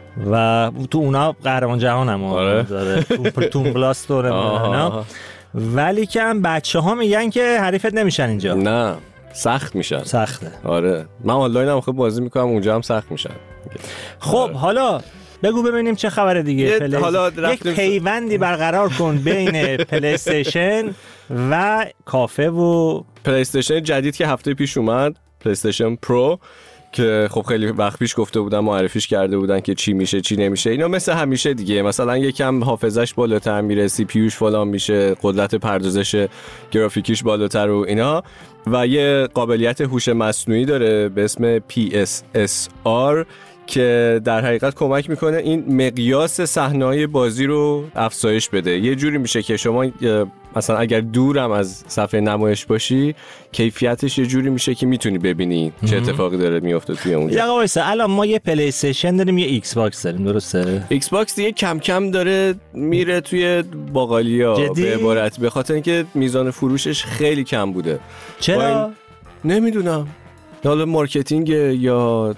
و تو اونا قهرمان جهانم. آره. داره تون بلاست و اینا. ولی که هم بچه‌ها میگن که حریفت نمیشن اینجا. نه سخت میشن. سخته. آره من آنلاین هم خب بازی میکنم، اونجا هم سخت میشن. خب آره. حالا بگو ببینیم چه خبره دیگه. پلی... حالا یک پیوندی برقرار کن بین پلی استیشن و کافه و پلی استیشن جدید که هفته پیش اومد، پلی استیشن پرو، که خب خیلی وقت پیش گفته بودن، معرفیش کرده بودن که چی میشه چی نمیشه. اینا مثل همیشه دیگه، مثلا یکم حافظش بالاتر میره، سی پی یوش فلان میشه، قدرت پردازش گرافیکیش بالاتر و اینا، و یه قابلیت هوش مصنوعی داره به اسم پی اس اس آر که در حقیقت کمک میکنه این مقیاس صحنه‌های بازی رو افزایش بده. یه جوری میشه که شما مثلا اگر دورم از صفحه نمایش باشی، کیفیتش یه جوری میشه که میتونی ببینی چه اتفاقی داره میفته توی اونجا. یا وایسا، الان ما یه پلی استیشن داریم، یه ایکس باکس داریم، درسته؟ ایکس باکس دیگه کم کم داره میره توی باقالیا، به عبارت به خاطر اینکه میزان فروشش خیلی کم بوده. چرا؟ نمیدونم، حالا مارکتینگ یا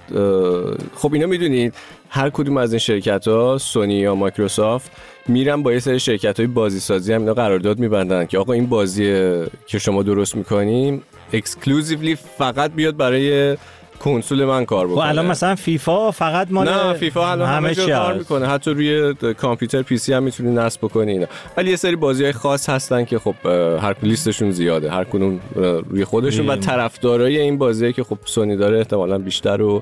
خب اینا میدونید هر کدوم از این شرکت ها، سونی یا مایکروسافت، میرن با یه سری شرکت های بازی سازی هم اینا قرارداد میبندن که آقا این بازی که شما درست میکنیم اکسکلوزیولی فقط بیاد برای کنسول من کار بکنه. و الان مثلا فیفا فقط مال نه فیفا الان همه جا کار میکنه، حتی روی کامپیوتر پی سی هم میتونی نصب بکنی اینا. ولی یه سری بازی‌های خاص هستن که خب هر لیستشون زیاده، هر کدوم روی خودشون، و طرفدارای این بازیه که خب سونی داره احتمالاً بیشتر، و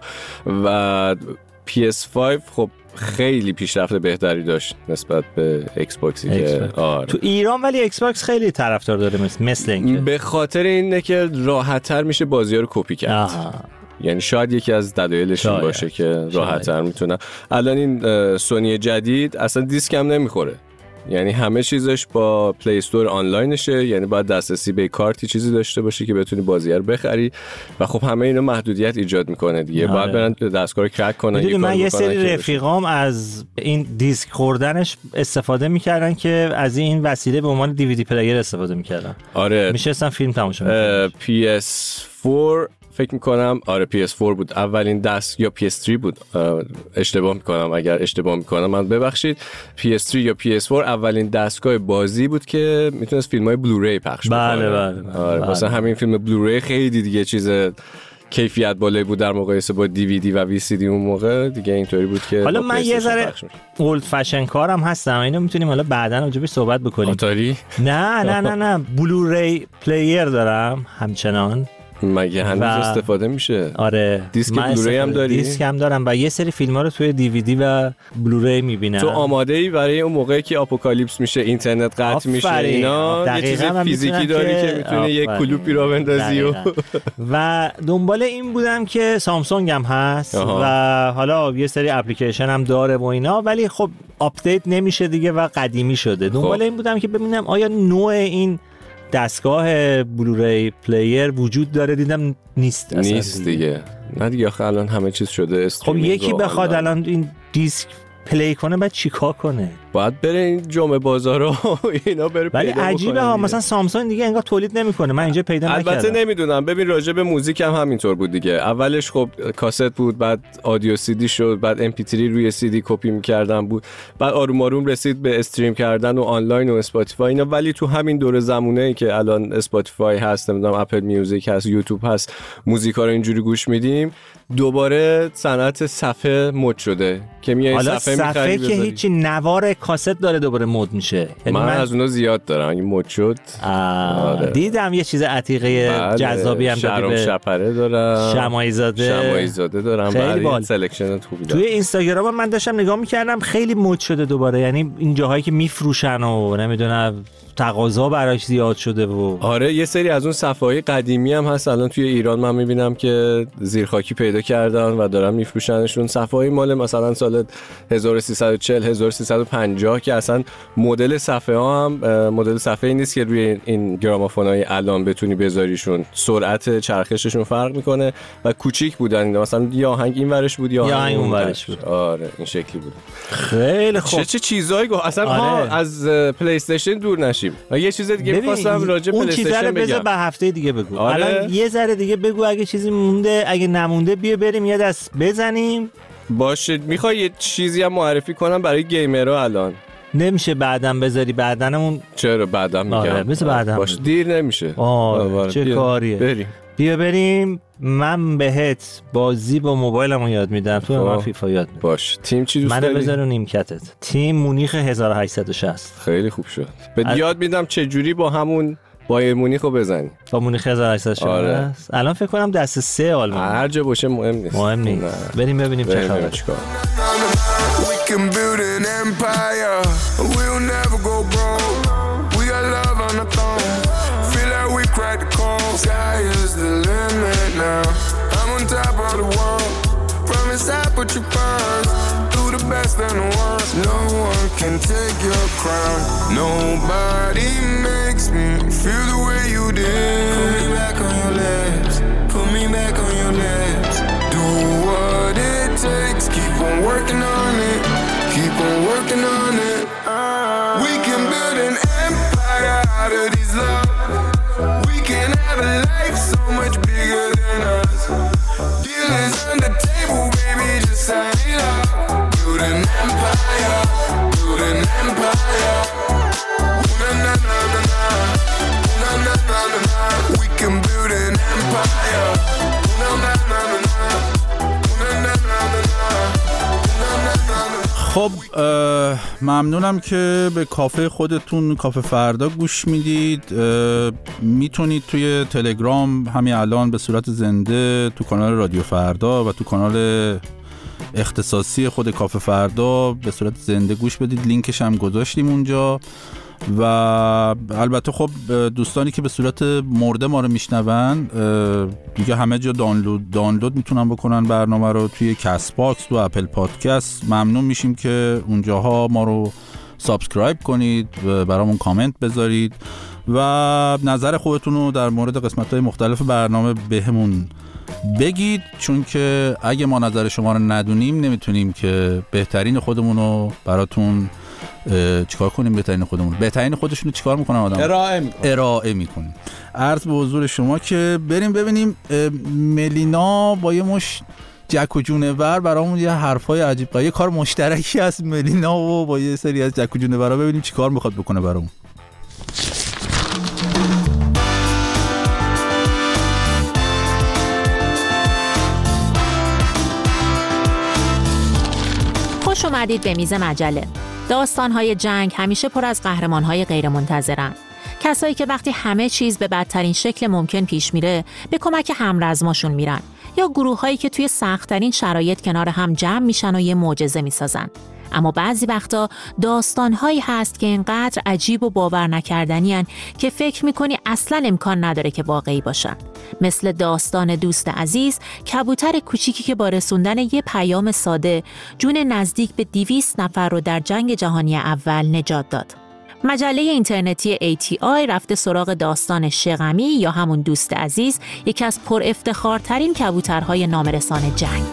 و پی اس پنج خب خیلی پیشرفت بهتری داشت نسبت به ایکس باکسی که آره. تو ایران ولی ایکس باکس خیلی طرفدار داره، مثل مثل اینکه به خاطر اینه که راحت‌تر میشه بازی‌ها رو کپی کرد. آها. یعنی شاید یکی از دلایلش این باشه که راحت‌تر میتونن. الان این سونی جدید اصلا دیسک هم نمیخوره، یعنی همه چیزش با پلی استور آنلاینشه، یعنی باید دسترسی به کارتی چیزی داشته باشی که بتونی بازی رو بخری، و خب همه اینا محدودیت ایجاد میکنه دیگه. آره. باید برن دستگاه رو کرک کنن. یه من یه سری رفیقام از این دیسک خوردنش استفاده میکردن که از این وسیله به عنوان دیویدی پلیر استفاده میکردن. آره میشستن فیلم تماشا میکردن. پی اس فور فکر میکنم، آره پی اس فور بود اولین دست، یا پی اس تری بود، اشتباه میکنم، اگر اشتباه میکنم من ببخشید. پی اس تری یا پی اس فور اولین دستگاه بازی بود که میتونست فیلم‌های بلوری پخش بله بکنه. بله بله. آره واسه همین فیلم بلوری خیلی دیگه چیز کیفیت بالایی بود در مقایسه با دیویدی و وی سی دی اون موقع دیگه اینطوری بود که حالا من یه ذره اولد فشن کارم هستم، اینو میتونیم حالا بعداً راجعش صحبت بکنیم. آتاری؟ نه نه نه نه بلوری پلیر دارم همچنان. مگه هنوز و... استفاده میشه؟ آره. دیسک بلوری هم داری؟ دیسک هم دارم و یه سری فیلم‌ها رو توی دیویدی و بلوری میبینم. تو آماده ای برای اون موقعی که آپوکالیپس میشه، اینترنت قطع میشه، اینا یه چیز فیزیکی داری که میتونی یه کلوپی رو بندازی و و دنبال این بودم که سامسونگ هم هست آها. و حالا یه سری اپلیکیشن هم داره و اینا، ولی خب آپدیت نمیشه دیگه و قدیمی شده. دنبال خب. این بودم که ببینم آیا نوع این دستگاه بلوری پلیر وجود داره، دیدم نیست اصلا نیست دیگه. نه دیگه آخه الان همه چیز شده استریمینگ. خب یکی بخواد الان این دیسک پلی کنه بعد چیکار کنه؟ باید بره این جمعه بازارا اینا بره پیدا ولی عجیبه ها، مثلا سامسونگ دیگه انگار تولید نمیکنه، من اینجا پیدا نکردم. البته نمیدونم، ببین راجع به موزیک هم همینطور بود دیگه. اولش خب کاست بود، بعد آدیو سی دی شد، بعد ام پی تری روی سی دی کپی می‌کردن بود، بعد آروم آروم رسید به استریم کردن و آنلاین و اسپاتیفای اینا. ولی تو همین دوره زمانه‌ای که الان اسپاتیفای هست، نمیدونم اپل میوزیک هست، یوتیوب هست، موزیکا رو اینجوری گوش میدیم، دوباره صنعت صفحه مد شده که میای صفحه صفحه که هیچی نوار کاست داره دوباره مد میشه. من, من از اونها زیاد دارم، این مد شد. آره. دیدم یه چیز عتیقه بله. جذابی هم دادی به شپره دارم، شماعی زاده شماعی زاده دارم، خیلی بال سلکشن خوبی دارم. توی اینستاگرام من داشتم نگاه میکردم، خیلی مد شده دوباره، یعنی این جاهایی که میفروشن و نمیدونم تقاضا براش زیاد شده و آره یه سری از اون صفحه‌های قدیمی هم هست الان توی ایران، من میبینم که زیرخاکی پیدا کردن و دارن میفروشنشون. صفحه‌های مال مثلا سال هزار و سیصد و چهل هزار و سیصد و پنجاه که اصلا مدل صفحه ها هم مدل صفحه‌ای نیست که روی این گرامافونای الان بتونی بذاریشون، سرعت چرخششون فرق میکنه و کوچیک بودن، مثلا یه آهنگ این ورش بود یا آهنگ اون ورش بود. آره این شکلی بود. خیلی خوب. چه چه چیزایی گفت اصلا آره. ها از پلی استیشن دور نشیم. و یه چیز دیگه می‌خواستم راجع به پلی استیشن بگم. اون چیزا رو به هفته دیگه بگو. آره. الان یه ذره دیگه بگو، اگه چیزی مونده، اگه نمونده بیا بریم یه دست بزنیم. باشه میخوای یه چیزی هم معرفی کنم برای گیمرها الان؟ نمیشه بعدم بذاری بعدنمون؟ چرا بعدم میگم؟ آره بذار بعدم. باشه دیر نمیشه. آه چه بیا. کاریه؟ بریم. بیا بریم. من بهت بازی با موبایلمو یاد میدم، تو من فیفا یاد میدم. باش. تیم چی دوست داری؟ منو بذار رو نیمکتت. تیم مونیخ هزار و هشتصد و شصت. خیلی خوب شد. به ال... یاد میدم چه جوری با همون بایر مونیخو بزنی. با مونیخ هزار و هشتصد و شصت. آره. الان فکر کنم دست سه آلمان. هر جا باشه مهم نیست. مهم نیست. نه. بریم ببینیم چه خبره. چیکار. can build an empire. We'll never go broke. We got love on the throne. Feel like we cracked the code. Sky is the limit now. I'm on top of the world. Promise I put you first. Do the best and the worst. No one can take your crown. Nobody makes me feel the way you did. Put me back on your lips. Put me back on your lips. Do what it takes. Keep on working on it. Keep on working on it. Uh, we can build an empire out of these love. We can have a life so much bigger than us. Deal is on the table, baby, just sign it up. Build an empire, build an empire. Ooh, na na na na na, ooh, na na na na na. We can build an empire. Ooh, na na na na na, ooh, na na na na na. خب ممنونم که به کافه خودتون کافه فردا گوش میدید. میتونید توی تلگرام همین الان به صورت زنده تو کانال رادیو فردا و تو کانال اختصاصی خود کافه فردا به صورت زنده گوش بدید، لینکش هم گذاشتیم اونجا. و البته خب دوستانی که به صورت مرده ما رو میشنون دیگه همه جا دانلود دانلود میتونن بکنن برنامه رو، توی کست باکس، تو اپل پادکست. ممنون میشیم که اونجاها ما رو سابسکرایب کنید، برامون کامنت بذارید و نظر خودتون رو در مورد قسمت‌های مختلف برنامه بهمون بگید، چون که اگه ما نظر شما رو ندونیم نمیتونیم که بهترین خودمون رو براتون چیکار کنیم. بهترین خودمون بهترین خودشون رو چیکار میکنن آدم؟ ارائه میکنن. ارائه میکنیم. عرض به حضور شما که بریم ببینیم ملینا با یه مش جک و جونور برامون یه حرفای عجیب غریب، یه کار مشترکی از ملینا و با یه سری از جک و جونورا، ببینیم چیکار میخواد بکنه برامون. آمدید به میز مجله. داستان‌های جنگ همیشه پر از قهرمان‌های غیرمنتظرن. کسایی که وقتی همه چیز به بدترین شکل ممکن پیش میره به کمک همرزماشون میرن، یا گروه‌هایی که توی سخت‌ترین شرایط کنار هم جمع میشن و یه معجزه میسازن. اما بعضی وقتا داستان‌هایی هست که اینقدر عجیب و باور نکردنی هن که فکر میکنی اصلاً امکان نداره که واقعی باشن. مثل داستان دوست عزیز، کبوتر کوچیکی که با رسوندن یه پیام ساده جون نزدیک به دویست نفر رو در جنگ جهانی اول نجات داد. مجله اینترنتی ای تی آی رفته سراغ داستان شغمی یا همون دوست عزیز، یکی از پر افتخارترین کبوترهای نامرسان جنگ.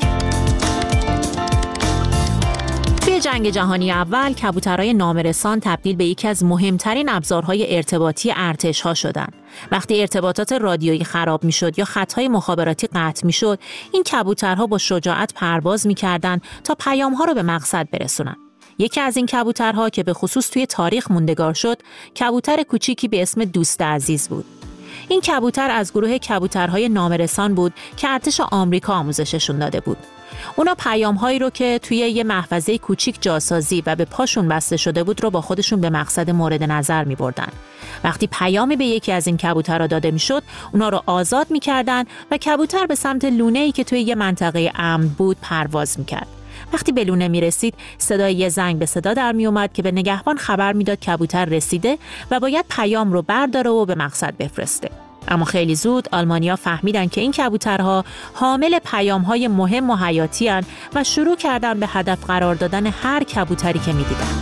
توی جنگ جهانی اول کبوترهای نامرسان تبدیل به یکی از مهمترین ابزارهای ارتباطی ارتش‌ها شدند. وقتی ارتباطات رادیویی خراب میشد یا خطهای مخابراتی قطع میشد، این کبوترها با شجاعت پرواز میکردند تا پیام‌ها رو به مقصد برسونن. یکی از این کبوترها که به خصوص توی تاریخ موندگار شد، کبوتر کوچیکی به اسم دوست عزیز بود. این کبوتر از گروه کبوترهای نامرسان بود که ارتش آمریکا آموزششون داده بود. اونا پیام‌هایی رو که توی یه محفظه کوچیک جاسازی و به پاشون بسته شده بود رو با خودشون به مقصد مورد نظر می‌بردن. وقتی پیامی به یکی از این کبوترها داده می‌شد، اونا رو آزاد می‌کردن و کبوتر به سمت لونه‌ای که توی یه منطقه امن بود پرواز می‌کرد. وقتی به لونه می‌رسید، صدای یه زنگ به صدا در می‌اومد که به نگهبان خبر می‌داد کبوتر رسیده و باید پیام رو برداره و به مقصد بفرسته. اما خیلی زود آلمانی‌ها فهمیدن که این کبوترها حامل پیام‌های مهم و حیاتی هستند و شروع کردن به هدف قرار دادن هر کبوتری که می‌دیدن.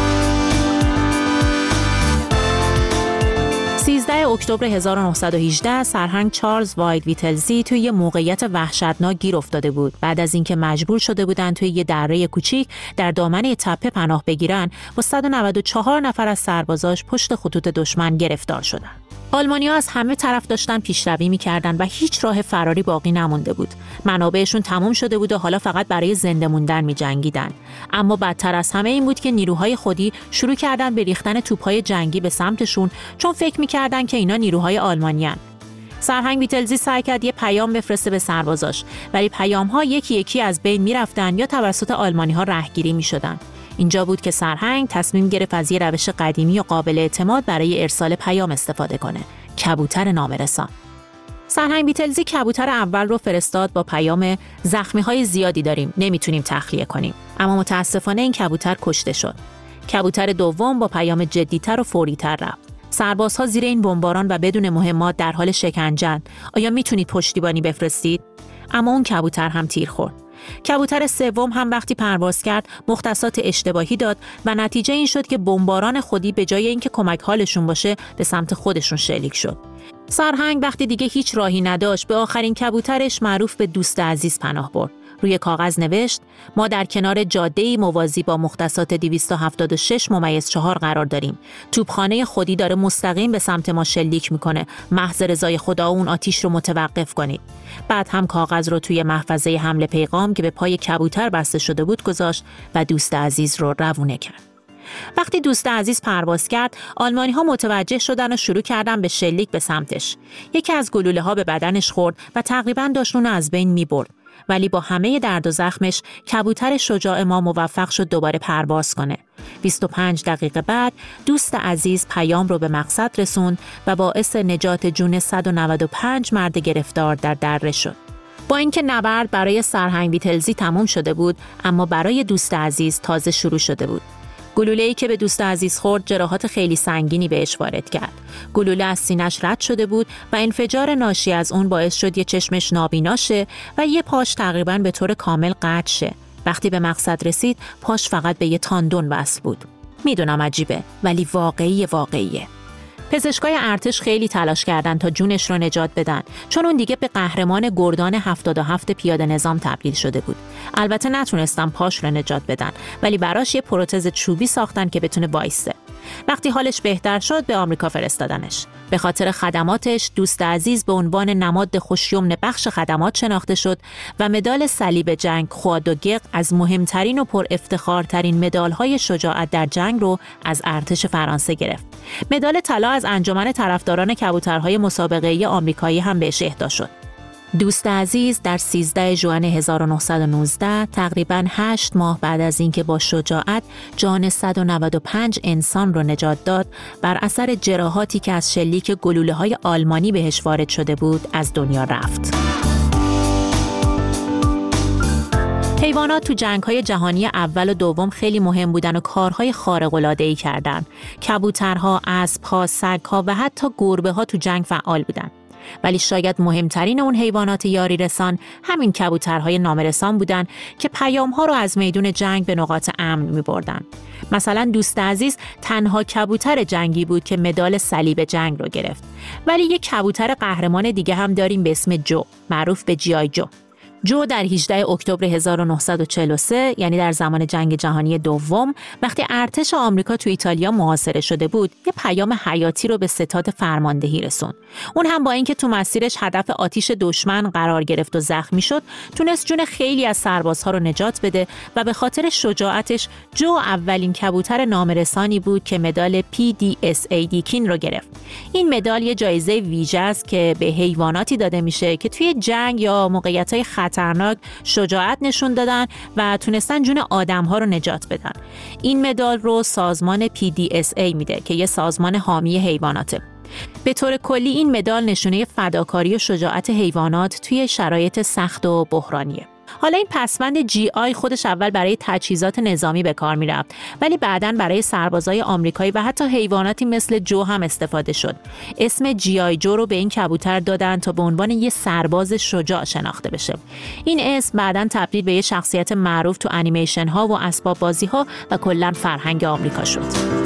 سیزده اکتبر هزار و نهصد و هجده سرهنگ چارلز واید ویتلزی توی یه موقعیت وحشتناک گیر افتاده بود. بعد از اینکه مجبور شده بودن توی یه دره کوچیک در دامنه تپه پناه بگیرن، با صد و نود و چهار نفر از سربازاش پشت خطوط دشمن گرفتار شدن. آلمانی‌ها از همه طرف داشتن پیشروی می‌کردن و هیچ راه فراری باقی نمونده بود. منابعشون تموم شده بود و حالا فقط برای زنده موندن می‌جنگیدن. اما بدتر از همه این بود که نیروهای خودی شروع کردن به ریختن توپ‌های جنگی به سمتشون، چون فکر می‌کردن که اینا نیروهای آلمانیان. سرهنگ ویتلزی سعی کرد یه پیام بفرسته به سربازاش، ولی پیام‌ها یکی یکی از بین می‌رفتن یا توسط آلمانی‌ها رهگیری می‌شدن. اینجا بود که سرهنگ تصمیم گرفت از یه روش قدیمی و قابل اعتماد برای ارسال پیام استفاده کنه: کبوتر نامرسان. سرهنگ ویتلزی کبوتر اول رو فرستاد با پیام زخمی‌های زیادی داریم، نمیتونیم تخلیه کنیم. اما متاسفانه این کبوتر کشته شد. کبوتر دوم با پیام جدی‌تر و فوری‌تر رفت: سربازها زیر این بمباران و بدون مهمات در حال شکنجه‌اند. آیا میتونید پشتیبانی بفرستید؟ اما اون کبوتر هم تیر خورد. کبوتر سوم هم وقتی پرواز کرد مختصات اشتباهی داد و نتیجه این شد که بمباران خودی به جای اینکه کمک حالشون باشه به سمت خودشون شلیک شد. سرهنگ وقتی دیگه هیچ راهی نداشت به آخرین کبوترش معروف به دوست عزیز پناه برد. روی کاغذ نوشت: ما در کنار جاده‌ای موازی با مختصات دویست و هفتاد و شش ممیز چهار قرار داریم. توپخانه خودی داره مستقیم به سمت ما شلیک میکنه. محض رضای خدا اون آتیش رو متوقف کنید. بعد هم کاغذ رو توی محفظه حمل پیغام که به پای کبوتر بسته شده بود گذاشت و دوست عزیز رو روونه کرد. وقتی دوست عزیز پرواز کرد، آلمانی‌ها متوجه شدن و شروع کردن به شلیک به سمتش. یکی از گلوله‌ها به بدنش خورد و تقریباً داشت اون رو از بین می‌برد. ولی با همه درد و زخمش کبوتر شجاع ما موفق شد دوباره پرواز کنه. بیست و پنج دقیقه بعد دوست عزیز پیام رو به مقصد رسوند و باعث نجات جون صد و نود و پنج مرد گرفتار در دره شد. با اینکه نبرد برای سرهنگ ویتلزی تموم شده بود، اما برای دوست عزیز تازه شروع شده بود. گلوله‌ای که به دوست عزیز خورد جراحات خیلی سنگینی بهش وارد کرد. گلوله از سینه‌اش رد شده بود و انفجار ناشی از اون باعث شد یه چشمش نابینا شه و یه پاش تقریباً به طور کامل قطع شه. وقتی به مقصد رسید، پاش فقط به یه تاندون وصل بود. میدونم عجیبه، ولی واقعی واقعیه. پزشکای ارتش خیلی تلاش کردن تا جونش رو نجات بدن، چون اون دیگه به قهرمان گردان هفتاد و هفت پیاده نظام تبدیل شده بود. البته نتونستن پاش رو نجات بدن، ولی براش یه پروتز چوبی ساختن که بتونه وایسه. وقتی حالش بهتر شد به آمریکا فرستادنش. به خاطر خدماتش دوست عزیز به عنوان نماد خوشیمن بخش خدمات شناخته شد و مدال صلیب جنگ خواد دو گق از مهمترین و پر افتخارترین مدال‌های شجاعت در جنگ رو از ارتش فرانسه گرفت. مدال طلا از انجمن طرفداران کبوترهای مسابقه‌ای آمریکایی هم بهش اهدا شد. دوست عزیز در سیزده ژوئن هزار و نهصد و نوزده تقریباً هشت ماه بعد از اینکه با شجاعت جان صد و نود و پنج انسان رو نجات داد، بر اثر جراحاتی که از شلیک گلوله‌های آلمانی بهش وارد شده بود از دنیا رفت. حیوانات تو جنگ‌های جهانی اول و دوم خیلی مهم بودن و کارهای خارق‌العاده‌ای کردن. کبوترها، اسب‌ها، سگ‌ها و حتی گربه‌ها تو جنگ فعال بودن. ولی شاید مهمترین اون حیوانات یاری رسان همین کبوترهای نامرسان بودن که پیام‌ها رو از میدون جنگ به نقاط امن می‌بردن. مثلا دوست عزیز تنها کبوتر جنگی بود که مدال صلیب جنگ رو گرفت. ولی یک کبوتر قهرمان دیگه هم داریم به اسم جو، معروف به جی آی جو. جو در هجدهم اکتبر هزار و نهصد و چهل و سه، یعنی در زمان جنگ جهانی دوم، وقتی ارتش آمریکا تو ایتالیا محاصره شده بود، یه پیام حیاتی رو به ستاد فرماندهی رسوند. اون هم با اینکه تو مسیرش هدف آتش دشمن قرار گرفت و زخمی شد، تونست جون خیلی از سربازها رو نجات بده و به خاطر شجاعتش جو اولین کبوتر نامرسانی بود که مدال پی دی اس ای دیکین رو گرفت. این مدال یه جایزه ویژه است که به حیواناتی داده میشه که توی جنگ یا موقعیت‌های خطرناک شجاعت نشون دادن و تونستن جون آدم‌ها رو نجات بدن. این مدال رو سازمان پی دی اس ای میده که یه سازمان حامی حیواناته. به طور کلی این مدال نشونه فداکاری و شجاعت حیوانات توی شرایط سخت و بحرانیه. حالا این پسوند جی آی خودش اول برای تجهیزات نظامی به کار میرفت، ولی بعداً برای سربازای آمریکایی و حتی حیواناتی مثل جو هم استفاده شد. اسم جی آی جو رو به این کبوتر دادن تا به عنوان یه سرباز شجاع شناخته بشه. این اسم بعداً تبدیل به یه شخصیت معروف تو انیمیشن ها و اسباب بازی ها و کلاً فرهنگ آمریکا شد.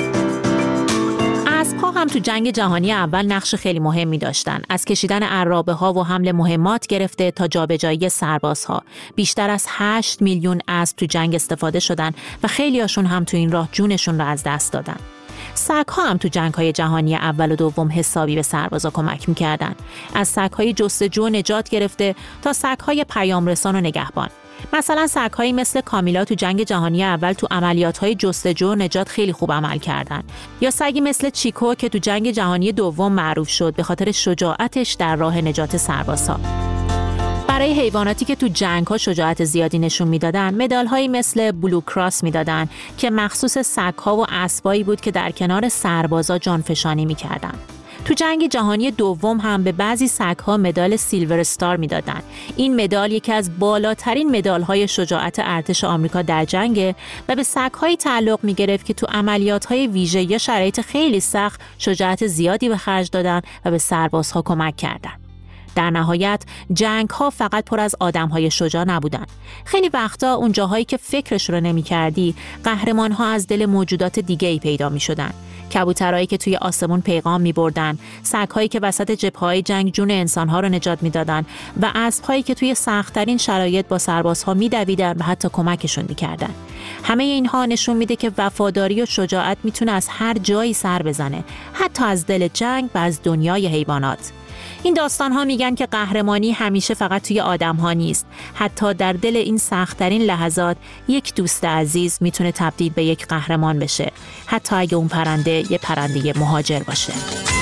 اسب‌ها هم تو جنگ جهانی اول نقش خیلی مهمی داشتن، از کشیدن عرابه ها و حمل مهمات گرفته تا جابجایی سربازها. بیشتر از هشت میلیون اسب تو جنگ استفاده شدن و خیلیاشون هم تو این راه جونشون رو از دست دادن. سگ‌ها هم تو جنگ‌های جهانی اول و دوم حسابی به سربازا کمک می‌کردن، از سگ‌های جستجو نجات گرفته تا سگ‌های پیامرسان و نگهبان. مثلا سگ‌هایی مثل کامیلا تو جنگ جهانی اول تو عملیات‌های جستجو و نجات خیلی خوب عمل کردن، یا سگی مثل چیکو که تو جنگ جهانی دوم معروف شد به خاطر شجاعتش در راه نجات سربازها. برای حیواناتی که تو جنگ‌ها شجاعت زیادی نشون میدادن، مدال‌هایی مثل بلو کراس میدادن که مخصوص سگ‌ها و اسبایی بود که در کنار سربازا جانفشانی می‌کردن. تو جنگ جهانی دوم هم به بعضی سگ‌ها مدال سیلور استار میدادن. این مدال یکی از بالاترین مدال‌های شجاعت ارتش آمریکا در جنگ و به سگ‌هایی تعلق می‌گرفت که تو عملیات‌های ویژه یا شرایط خیلی سخت شجاعت زیادی به خرج دادن و به سربازها کمک کردن. در نهایت جنگ‌ها فقط پر از آدم‌های شجاع نبودن. خیلی وقتا اون جاهایی که فکرش رو نمی‌کردی، قهرمان‌ها از دل موجودات دیگه‌ای پیدا می‌شدن. کبوترهایی که توی آسمون پیغام می‌بردن، سگ‌هایی که وسط جبهه‌های جنگ جون انسان‌ها رو نجات می‌دادن و اسب‌هایی که توی سخت‌ترین شرایط با سربازها می‌دویدن و حتی کمکشون می‌کردن. همه اینها نشون میده که وفاداری و شجاعت میتونه از هر جایی سر بزنه، حتی از دل جنگ و از دنیای حیوانات. این داستان‌ها میگن که قهرمانی همیشه فقط توی آدم‌ها نیست. حتی در دل این سخت‌ترین لحظات یک دوست عزیز میتونه تبدیل به یک قهرمان بشه، حتی اگه اون پرنده یه پرنده مهاجر باشه.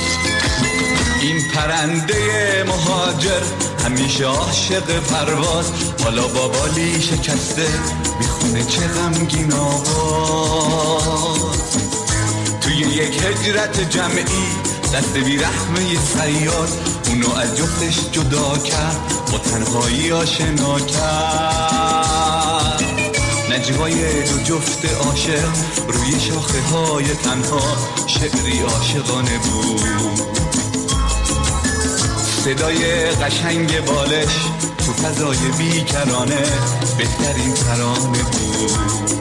این پرنده مهاجر همیشه عاشق پرواز، حالا با بالی شکسته میخونه چه غمگین آواز. توی یک هجرت جمعی دست بی رحمه سیاد اونو از جفتش جدا کرد، با تنهایی آشنا کرد. نجوای دو جفت عاشق روی شاخه های تنها شعری عاشقانه بود. صدای قشنگ بالش تو فضای بیکرانه بهترین ترانه بود.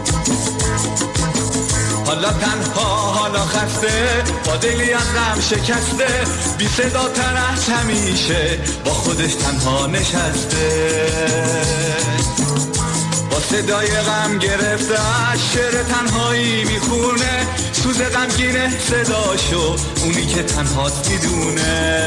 حالا تنها، حالا خسته، با دلی از غم شکسته، بی صدا تر از همیشه با خودش تنها نشسته. با صدای غم گرفته از شعر تنهایی میخونه، سوز غمگینه صداشو اونی که تنهاست میدونه.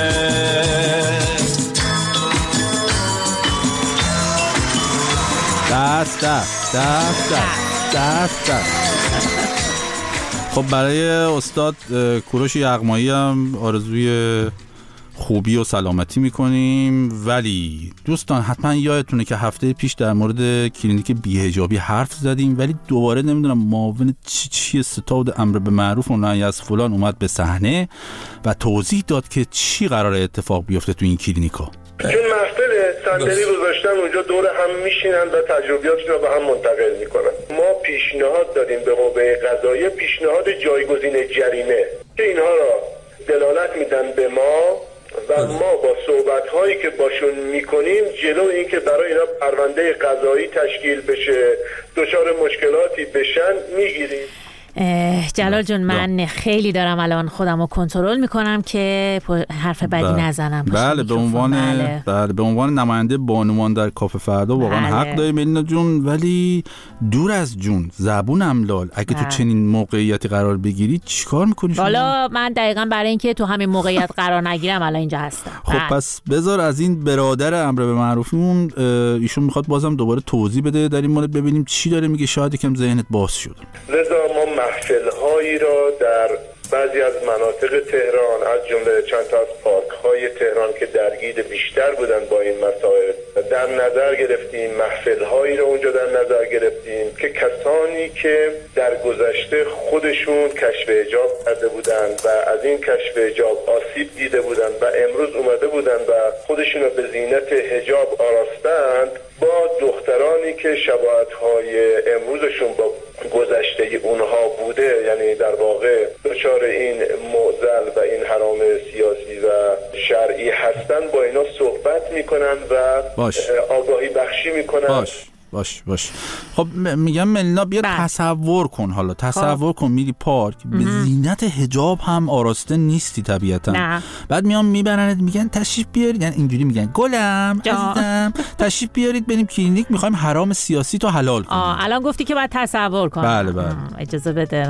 دست دست دست دست دست دست. خب برای استاد کوروش یغمایی هم آرزوی خوبی و سلامتی میکنیم. ولی دوستان حتما یادتونه که هفته پیش در مورد کلینیک بی‌حجابی حرف زدیم، ولی دوباره نمیدونم معاون چی چی ستاد امر به معروف و نهی از فلان اومد به صحنه و توضیح داد که چی قراره اتفاق بیفته تو این کلینیکا. چون محفل صندلی گذاشتن اونجا دور هم میشینن و تجربیاتشون رو به هم منتقل میکنن. ما پیشنهاد دادیم به قوه قضاییه، پیشنهاد جایگزین جریمه که اینها را دلالت میدن به ما و ما با صحبت‌هایی که باشون میکنیم جلو این که برای اینا پرونده قضایی تشکیل بشه، دچار مشکلاتی بشن میگیریم. جلال جون من خیلی دارم الان خودم رو کنترل میکنم که حرف بدی بله. نزنم. بله به عنوان بله. بله به عنوان نماینده بانوان در کافه فردا واقعا بله. حق داری ملینا جون، ولی دور از جون زبون املال اگه بله. تو چنین موقعیتی قرار بگیری چیکار میکنی شما؟ حالا من دقیقاً برای اینکه تو همین موقعیت قرار نگیرم الان اینجا هستم. خب بله. پس بذار از این برادر امر به معروفمون، ایشون میخواد بازم دوباره توضیح بده در این مورد، ببینیم چی داره میگه، شاید یکم ذهنت باز شد. لذا ما محفل‌هایی را در بعضی از مناطق تهران از جمله چند تا از پارک‌های تهران که درگیر بیشتر بودن با این مسائل در نظر گرفتیم. محفل‌هایی را اونجا در نظر گرفتیم که کسانی که در گذشته خودشون کشف حجاب کرده بودند و از این کشف حجاب آسیب دیده بودند و امروز اومده بودند و خودشون را به زینت حجاب آراستند، با دخترانی که شباهت‌های امروزشون با گذشته اونها بوده، یعنی در واقع دچار این معضل و این حرام سیاسی و شرعی هستن، با اینا صحبت میکنن و باش. آگاهی بخشی میکنن. باش باش باش خب میگم ملینا بیا بله. تصور کن، حالا تصور کن میری پارک به زینت حجاب هم آراسته نیستی طبیعتا نه. بعد میام میبرنت میگن تشریف بیارید، یعنی اینجوری میگن گلم عزیزم تشریف بیارید بریم کلینیک میخوایم حرام سیاسی تو حلال کنیم. آه الان گفتی که باید تصور کن. بله بله اجازه بده.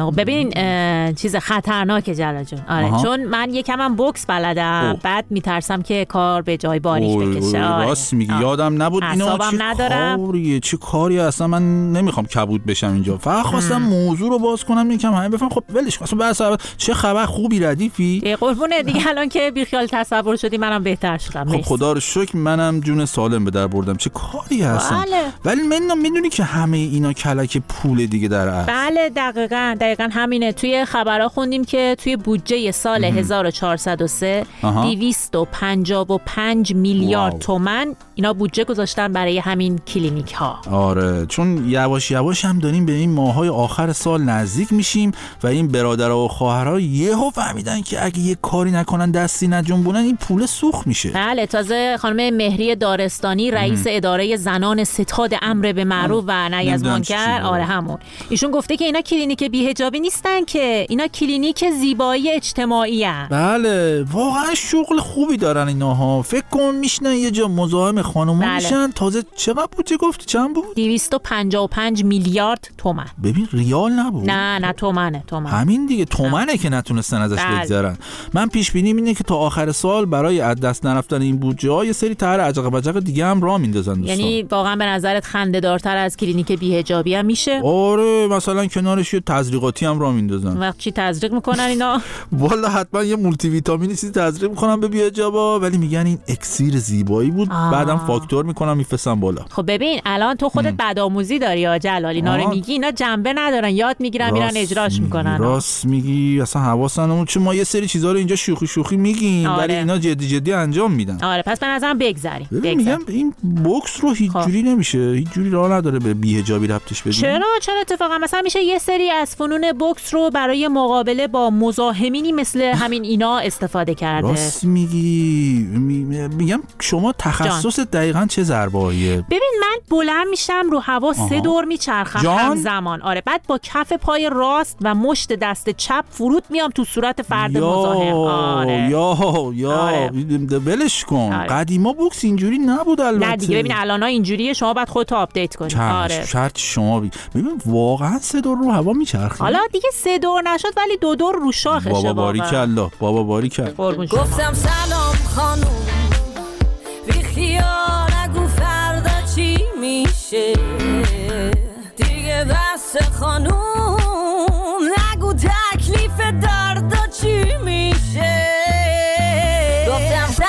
ببین چیز خطرناکه جلال جون. آره آها. چون من یکم هم بوکس بلدم اوه. بعد میترسم که کار به جای باریش بکشه. راست میگی یادم نبود اینو چه چه کاری اصلا من نمیخوام کبود بشم اینجا، فقط خواستم موضوع رو باز کنم یکم همه بفهم. خب ولش اصلا بس چه خبر خوبی ردیفی قربونه دیگه الان که بی خیال تصور شدی منم بهتر شدم. خب خدا رو شکر منم جون سالم به در بردم. چه کاری هستن بله. ولی من میدونی که همه اینا کلک پول دیگه در اصل. بله دقیقاً دقیقاً همینه. توی خبرها خوندیم که توی بودجه سال هزار و چهارصد و سه دویست و پنجاه و پنج میلیارد تومان اینا بودجه گذاشتن برای همین کلینیک ها. آره چون یواش یواش هم داریم به این ماهای آخر سال نزدیک میشیم و این برادرها و خواهرها یهو فهمیدن که اگه یه کاری نکنن دستی نجنبونن این پول سوخت میشه. بله تازه خانم مهری دارستانی رئیس ام. اداره زنان ستاد امر به معروف و نهی از منکر آره همون ایشون گفته که اینا کلینیک بی‌حجابی نیستن، که اینا کلینیک زیبایی اجتماعی ان. بله واقعا شغل خوبی دارن اینها. فکر کن میشنن یه جا مزاحم خانوما بله. میشن. تازه چقدر بودجه گفتی چند بود؟ دویست و پنجاه و پنج میلیارد تومان. ببین ریال نبود. نه نه تومنه تومن. همین دیگه تومنه که نتونستن ازش بگذرن. من پیش بینی اینه که تا آخر سال برای از دست نرفتن این بودجه ها یه سری طرح عجق بجق دیگه هم راه میندازن دوستان. یعنی واقعا به نظرت خنده‌دارتر از کلینیک بی‌حجابی هم میشه؟ آره مثلا کنارش یه تزریقاتی هم راه میندازن. وقت چی تزریق میکنن اینا؟ والا حتما یه مولتی ویتامینی چیزی تزریق میکنن به بی‌حجابا، ولی میگن این اکسیر زیبایی بود آه. بعدم فاکتور میکنن میفرستن بالا. خب ببین الان تو خودت بدآموزی داری یا جلال، اینا رو میگی اینا جنبه ندارن، یاد میگیرن میرن اجراش میکنن. راست میگی اصلا حواسمون چون ما یه سری چیزا رو اینجا شوخی شوخی میگیم آره. ولی اینا جدی جدی انجام میدن. آره پس به نظرم بگذریم. میگم این بوکس رو هیچ جوری نمیشه، هیچ جوری راه نداره به بی‌حجابی ربطش بدیم. چرا چرا اتفاقا مثلا میشه یه سری از فنون بوکس رو برای مقابله با مزاحمینی مثل همین اینا استفاده کرده. راست میگی. میگم شما تخصص دقیقاً چه ضربه‌ایه؟ ببین من بلند میشم رو هوا سه دور میچرخم همزمان. آره بعد با کف پای راست و مشت دست چپ فرود میام تو صورت فرد مزاحم. آره یا یا ولش کن. آره. قدیما بوکس اینجوری نبود البته. نه دیگه ببین الان اینجوریه، شما باید خودت آپدیت کنی. آره شرط شما بی... ببین واقعا سه دور رو هوا میچرخه. حالا دیگه سه دور نشد ولی دو دور رو شاخشه. بابا باریکالله بابا باریکالله. گفتم سلام خانوم بی خیال نگو فردا چی میشه دیگه، بس خانوم نگو تکلیف دردا چی میشه. گفتم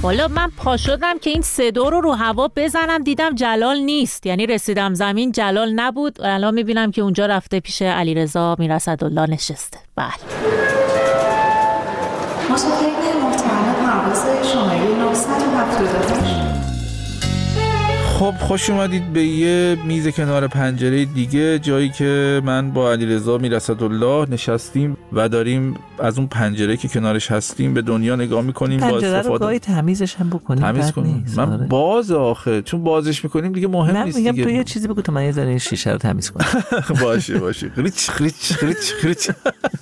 حالا من پا شدم که این صدا رو رو هوا بزنم، دیدم جلال نیست، یعنی رسیدم زمین جلال نبود. الان میبینم که اونجا رفته پیش علیرضا میرصدالله نشسته. بله مسافرین محترم پرواز شماره نهصد و هفتاد و هشت. خب خوش اومدید به یه میز کنار پنجره دیگه، جایی که من با علیرضا میرصدالله نشستیم و داریم از اون پنجره که کنارش هستیم به دنیا نگاه میکنیم. با استفاده رو گاهی تمیزش هم بکنیم. تمیز کنیم. من آره. باز آخه چون بازش میکنیم دیگه مهم من نیست میگم دیگه. تو یه چیزی بگو تا من یه ذره این شیشه رو تمیز کنم. باشه باشه. خریچ خریچ خریچ خریچ.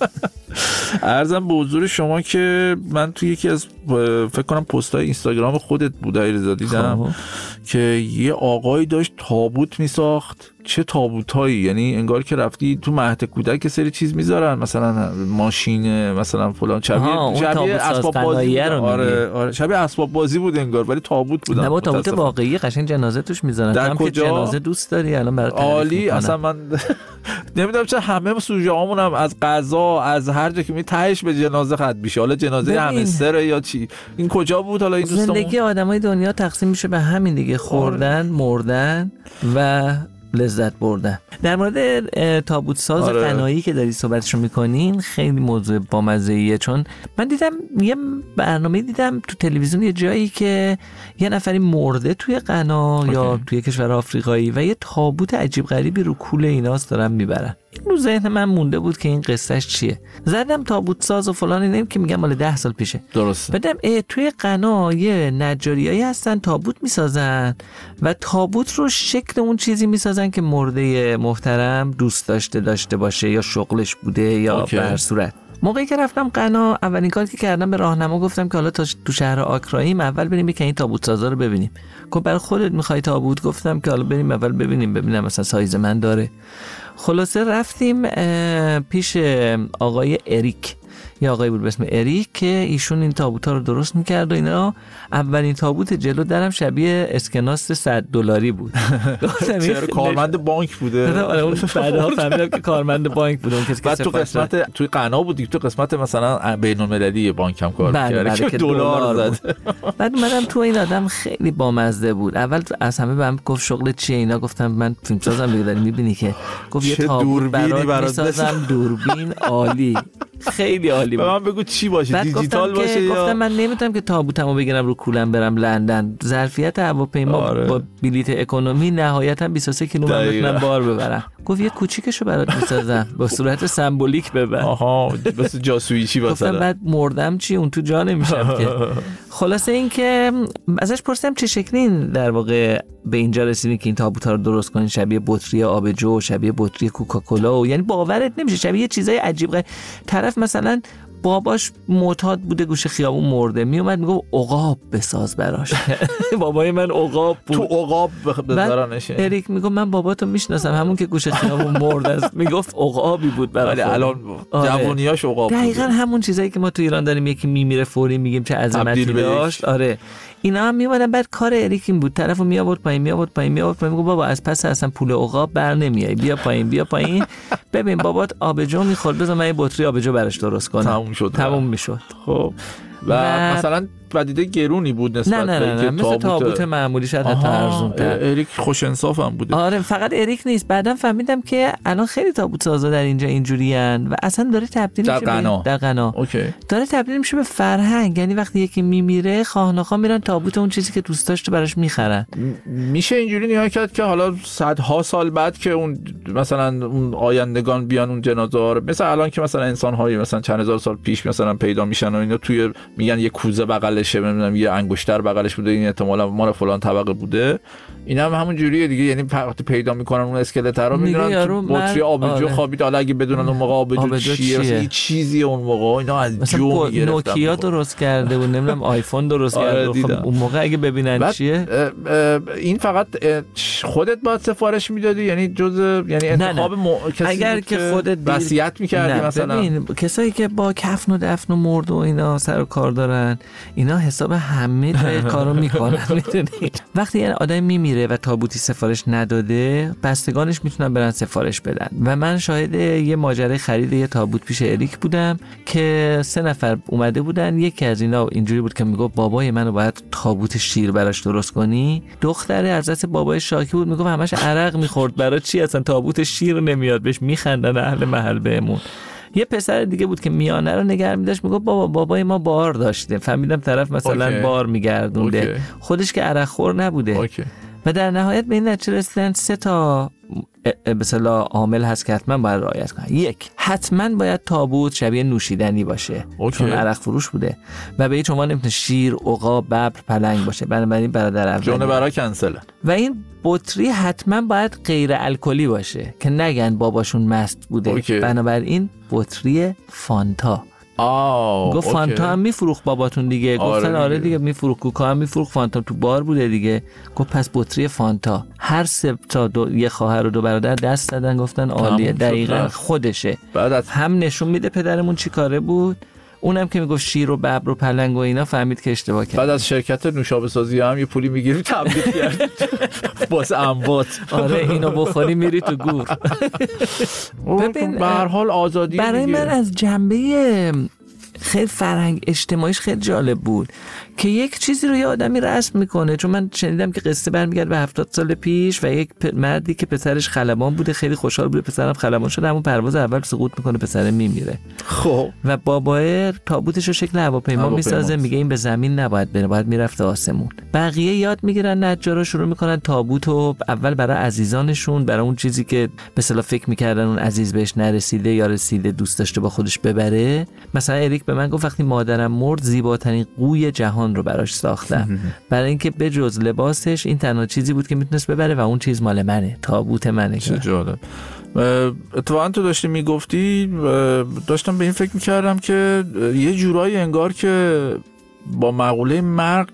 عرضم به حضور شما که من توی یکی از فکر کنم پست‌های اینستاگرام خودت بود علیرضا دیدم که یه آقایی داشت تابوت میساخت. چه تابوتایی، یعنی انگار که رفتی تو مهد کودک که سری چیز میذارن، مثلا ماشین مثلا فلان، شبیه شبیه اسباب بازی. آره آره شبیه اسباب بازی بود انگار، ولی تابوت بود. نه با تابوت واقعی قشنگ جنازه توش میذارن. در هم کجا؟ که جنازه دوست داری الان برات عالی. اصلا من نمیدونم چه همه سوژه هامون هم از قضا از هر جا که می تهش به جنازه ختم میشه. حالا جنازه همستر یا چی، این کجا بود حالا این دوستمون؟ زندگی آدمای دنیا تقسیم میشه به همین دیگه، خوردن، مردن و لذت بردن. در مورد تابوت ساز آره. غنایی که داری صحبتشو میکنین خیلی موضوع بامزه‌ایه، چون من دیدم یه برنامه دیدم تو تلویزیون یه جایی که یه نفری مرده توی غنا یا توی کشور آفریقایی و یه تابوت عجیب غریبی رو کوله ایناست دارن میبرن. رو ذهن من مونده بود که این قصهش چیه. زدم تابوت ساز و فلان، اینم که میگم مال ده سال پیشه. درسته. بعدم توی غنا یه نجاریایی هستن تابوت میسازن و تابوت رو شکل اون چیزی میسازن که مرده محترم دوست داشته داشته باشه یا شغلش بوده یا به هر صورت. موقعی که رفتم غنا اولین کاری که کردم به راهنما گفتم که حالا تا تو شهر آکرایم اول بریم که این تابوت سازا رو ببینیم. گفت برای خودت میخوای تابوت؟ گفتم که حالا بریم اول ببینیم ببینم مثلا سایز من داره. خلاصه رفتیم پیش آقای اریک، یه آقایی بود به اسم اریک که ایشون این تابوتا رو درست میکرد و اینا. اولین تابوت جلو درم شبیه اسکناس صد دلاری بود. چرا کارمند بانک بوده؟ آره اون بعدا فهمیدم که کارمند بانک بود اون کسی که تو قسمت توی غنا بودی، تو قسمت مثلا بین‌المللی بانک هم کار می‌کرد که دلار زد. بعد اومدم تو این آدم خیلی بامزه بود. اول از همه بهم گفت شغل چیه اینا؟ گفتم من فیلم سازم دیگه، داری می‌بینی که. گفت یه تابوت برات می‌سازم، دوربین عالی، خیلی عالی. به من بگو چی باشه، دیجیتال باشه یا؟ گفتم من نمیتونم که تابوتمو بگیرم رو کولم برم لندن. ظرفیت هواپیما آره. با بلیت اکونومی نهایتا بیست و سه کیلومتر میتونم بار ببرم. گفت یه کوچیکشو برات میسازم با صورت سمبولیک ببر. آها واسه جاسویی مثلا. گفتم بعد مردم چی؟ اون تو جا نمیشم که. خلاصه این که ازش پرسیدم چه شکلی در واقع به اینجا رسیدین که این تابوتا رو درست کنین شبیه بطری آبجو، شبیه بطری کوکاکولا، و یعنی باورت نمیشه شبیه چیزای عجیب غریب. طرف مثلا باباش معتاد بوده گوشه خیابون مرده، میومد میگفت عقاب بساز براش. بابای من عقاب بود. تو عقاب بذارنش. اریک میگفت من باباتو میشناسم، همون که گوشه خیابون مرده است. میگفت عقابی بود برای الان جوونیاش عقاب بود. دقیقاً همون چیزایی که ما تو ایران داریم، یکی میمیره فوری میگیم چه عظمتی داشت. آره اینا هم میومدن. بعد کار اریک این بود طرفو می آورد پایین می آورد پایین می آورد پایین. میگه بابا از پس اصلا پول عقاب بر نمیای، بیا پایین بیا پایین. ببین بابات آبجو میخورد، بذار من یه بطری آبجو براش درست کنم. تموم شد. تموم میشد. خب و, و مثلا پدیده گرونی بود نسبت نه نه نه, نه. به مثل تابوت معمولی، شاید حتی ارزان‌تر. اریک خوش انصاف هم بوده. آره فقط اریک نیست. بعدم فهمیدم که الان خیلی تابوت سازا در اینجا اینجوریان و اصلا داره تبدیل میشه در غنا. در غنا اوکی. داره تبدیل میشه به فرهنگ. یعنی وقتی یکی میمیره خواه نخواه میرن تابوت اون چیزی که دوست داشته براش میخرن. میشه اینجوری نگاه کرد که حالا صدها سال بعد که اون مثلا اون آیندگان بیان اون جنازه ها رو، مثلا الان که مثلا انسان هایی مثلا چند هزار سال پیش مثلا پیدا میشن و اینا توی میگن یه کوزه بغلشه، نمیدونم یه انگشتر بغلش بوده، این احتمالاً مال فلان طبقه بوده. اینا هم همون جوریه دیگه، یعنی وقتی پیدا میکنن اون اسکلت رو میدونن تو بطری آبجو آره. خوابید. حالا اگه بدونن اون موقع آبجو, آبجو چیه, چیه؟ این چیزی اون موقع اینا از جو میگرفتن. نوکیا درست کرده و نمیدونم آیفون درست آره کرده. خب اون موقع اگه ببینن چیه اه اه این فقط خودت باید سفارش میدادی، یعنی جزء یعنی انتخاب م... کسی اگر که خودت وصیت میکردی مثلا. ببین کسایی که با کفن و دفن و مرد و اینا سر و کار کار دارن، اینا حساب همه جای کارو میکنن. میدونید وقتی یه آدم میمیره و تابوتی سفارش نداده، بستگانش میتونن برن سفارش بدن. و من شاهد یه ماجرای خرید یه تابوت پیش اریک بودم که سه نفر اومده بودن. یکی از اینا اینجوری بود که میگفت بابای منو باید تابوت شیر براش درست کنی. دختره از بابای شاکی بود، میگفت همش عرق میخورد، برای چی اصلا تابوت شیر نمیاد؟ بهش میخندن اهل محل بهمون. یه پسر دیگه بود که میانه رو نگه می‌داشت، میگفت بابا بابای ما بار داشته. فهمیدم طرف مثلا اوکی. بار میگردونده، خودش که عرق خور نبوده. اوکی. و در نهایت به این نتیجه رسیدن سه تا به اصطلاح عامل هست که حتما باید رعایت کنن. یک، حتما باید تابوت شبیه نوشیدنی باشه، اوکی. چون عرق فروش بوده و به هیچ عنوان نمیتونه شیر، عقاب، ببر، پلنگ باشه. بنابراین برادر اول جانورا کنسل. و این بطری حتما باید غیر الکلی باشه که نگن باباشون مست بوده، اوکی. بنابراین بطری فانتا. آه گفت فانتا هم میفروخت باباتون دیگه. گفتن آره, آره دیگه میفروخت. کوکا هم میفروخت، فانتا تو بار بوده دیگه. گفت پس بطری فانتا. هر سه تا دو یه خواهر و دو برادر دست دادن، گفتن عالیه، دقیقاً خودشه. بعد از هم نشون میده پدرمون چی کاره بود، اونم که میگفت شیر و ببر و پلنگ و اینا فهمید که اشتباه کرد. بعد از شرکت نوشابه سازی هم یه پولی میگیری تبدیل کرد واسه اموات. آره اینو بخوری میری تو گور. ببین به هر حال آزادی برای من از جنبه خیلی فرهنگ اجتماعیش خیلی جالب بود که یک چیزی رو یه آدمی رسم میکنه. چون من شنیدم که قصه برمیگرده به هفتاد سال پیش و یک مردی که پسرش خلبان بوده، خیلی خوشحال بوده پسرم خلبان شده، همون پرواز اول سقوط میکنه، پسر میمیره. خب و بابا تابوتش رو شکل هواپیما میسازه، میگه این به زمین نباید بره، باید میرفته آسمون. بقیه یاد میگیرن، نجارا شروع میکنن تابوتو اول برای عزیزانشون، برای اون چیزی که به اصطلاح فکر میکردن اون عزیز بهش نرسیده یا رسیده دوست داشته با خودش ببره. مثلا اریک به من گفت وقتی مادرم مرد زیباترین قوی جهان رو براش ساختم، برای اینکه به جز لباسش این تنها چیزی بود که میتونست ببره و اون چیز مال منه، تابوت منه. چه جالب. اتفاقا تو داشتی میگفتی داشتم به این فکر میکردم که یه جورایی انگار که با مقوله مرگ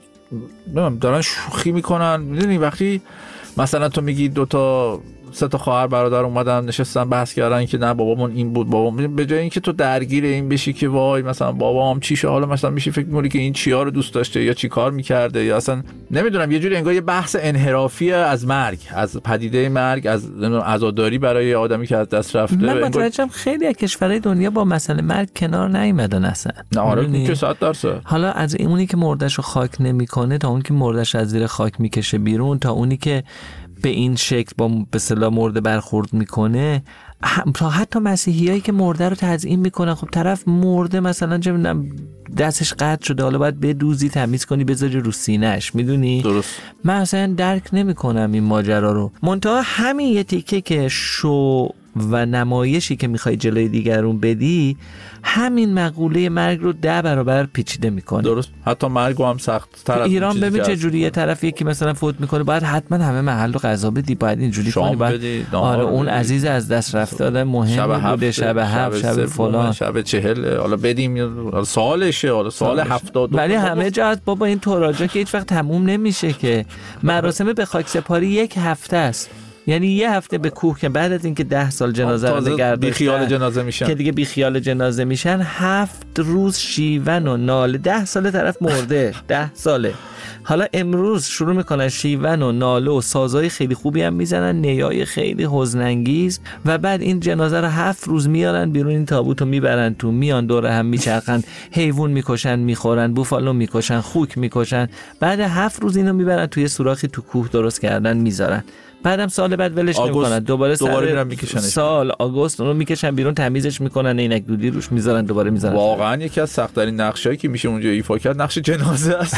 دارن شوخی میکنن. میدونی وقتی مثلا تو میگی دوتا سه تا خواهر برادر اومدن نشستن بحث کردن که نه بابامون این بود، بابام، به جای اینکه تو درگیر این بشی که وای مثلا بابام چیشه، حالا مثلا میشی فکر می‌کنی که این چیا رو دوست داشته یا چی کار می‌کرده، یا اصلا نمیدونم یه جوری انگار یه بحث انحرافی از مرگ، از پدیده مرگ، از عزاداری برای آدمی که از دست رفته. من متوجهم خیلی از کشورهای دنیا با مسئله مرگ کنار نیومدن اصلا. نه آره که صد درصد. حالا از اونی که مرده‌شو خاک نمی‌کنه تا اون که مرده‌ش از زیر خاک میکشه بیرون، تا اونی که به این شکل با به اصطلاح مرده برخورد میکنه، تا حتی مسیحیایی که مرده رو تعظیم میکنن. خب طرف مرده مثلا چه میدونم دستش قطع شده، حالا باید بدوزی تمیز کنی بذاری رو سینه‌اش، میدونی؟ درست. من اصلا درک نمیکنم این ماجرا رو. منتها همین یه تیکه که شو و نمایشی که میخوای جلوی دیگرون بدی، همین مقوله مرگ رو ده برابر پیچیده میکنه. درست. حتی مرگ هم سخت تر از ایران ببین چه جوری یه طرف یکی مثلا فوت میکنه باید حتما همه محل رو غذا بدی، باید اینجوری کنی، باید آره اون عزیز از دست رفته آدم مهم بوده، شب هفت، شب فلان، شب چهل، حالا بدیم سالشه، حالا سال هفتاد. ولی همه جا بابا این توراجا که هیچ وقت تموم نمیشه که. مراسم به خاک سپاری یک هفته است، یعنی یه هفته به کوه که بعد از اینکه ده سال جنازه رو نگه بی خیال جنازه میشن که دیگه بی خیال جنازه میشن، هفت روز شیون و ناله. ده سال طرف مرده، ده ساله. حالا امروز شروع میکنن شیون و ناله و سازهای خیلی خوبی هم میزنن، نیای خیلی حزن انگیز، و بعد این جنازه رو هفت روز میارن بیرون، این تابوت رو میبرن تو، میان دور هم میچرخن، حیوان میکشن میخورن، بوفالو میکشن، خوک میکشن. بعد هفت روز اینو میبرن توی سوراخی تو کوه درست کردن میذارن. بعدم سال بعد ولش نمی‌کنن، دوباره دوباره میرن میکشنش. سال آگوست اونو میکشن بیرون، تمیزش میکنن، عینک دودی روش میذارن، دوباره میذارن. واقعا یکی از سخت‌ترین نقشایی که میشه اونجا ایفا کرد نقش جنازه است.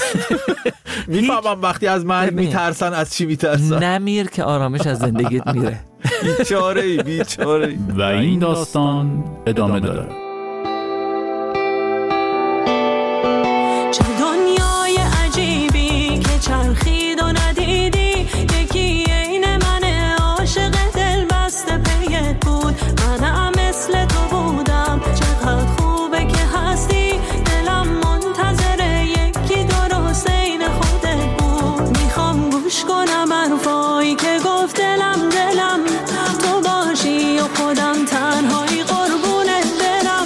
میفهمم وقتی از مرگ میترسن از چی میترسن. نمیر که آرامش از زندگیت میره. بیچاره‌ای بیچاره‌ای. و این داستان ادامه داره. چه دنیای عجیبی که چرخید و ندیدی، یکی عین من عاشق دل بسته پیت بود، منم مثل تو بودم، چقدر خوبه که هستی، دلم منتظر یکی درست عین خودت بود. میخوام گوش کنم حرفایی که گفت دلم، دلم تو باشی و خودم تنهایی قربون دلم،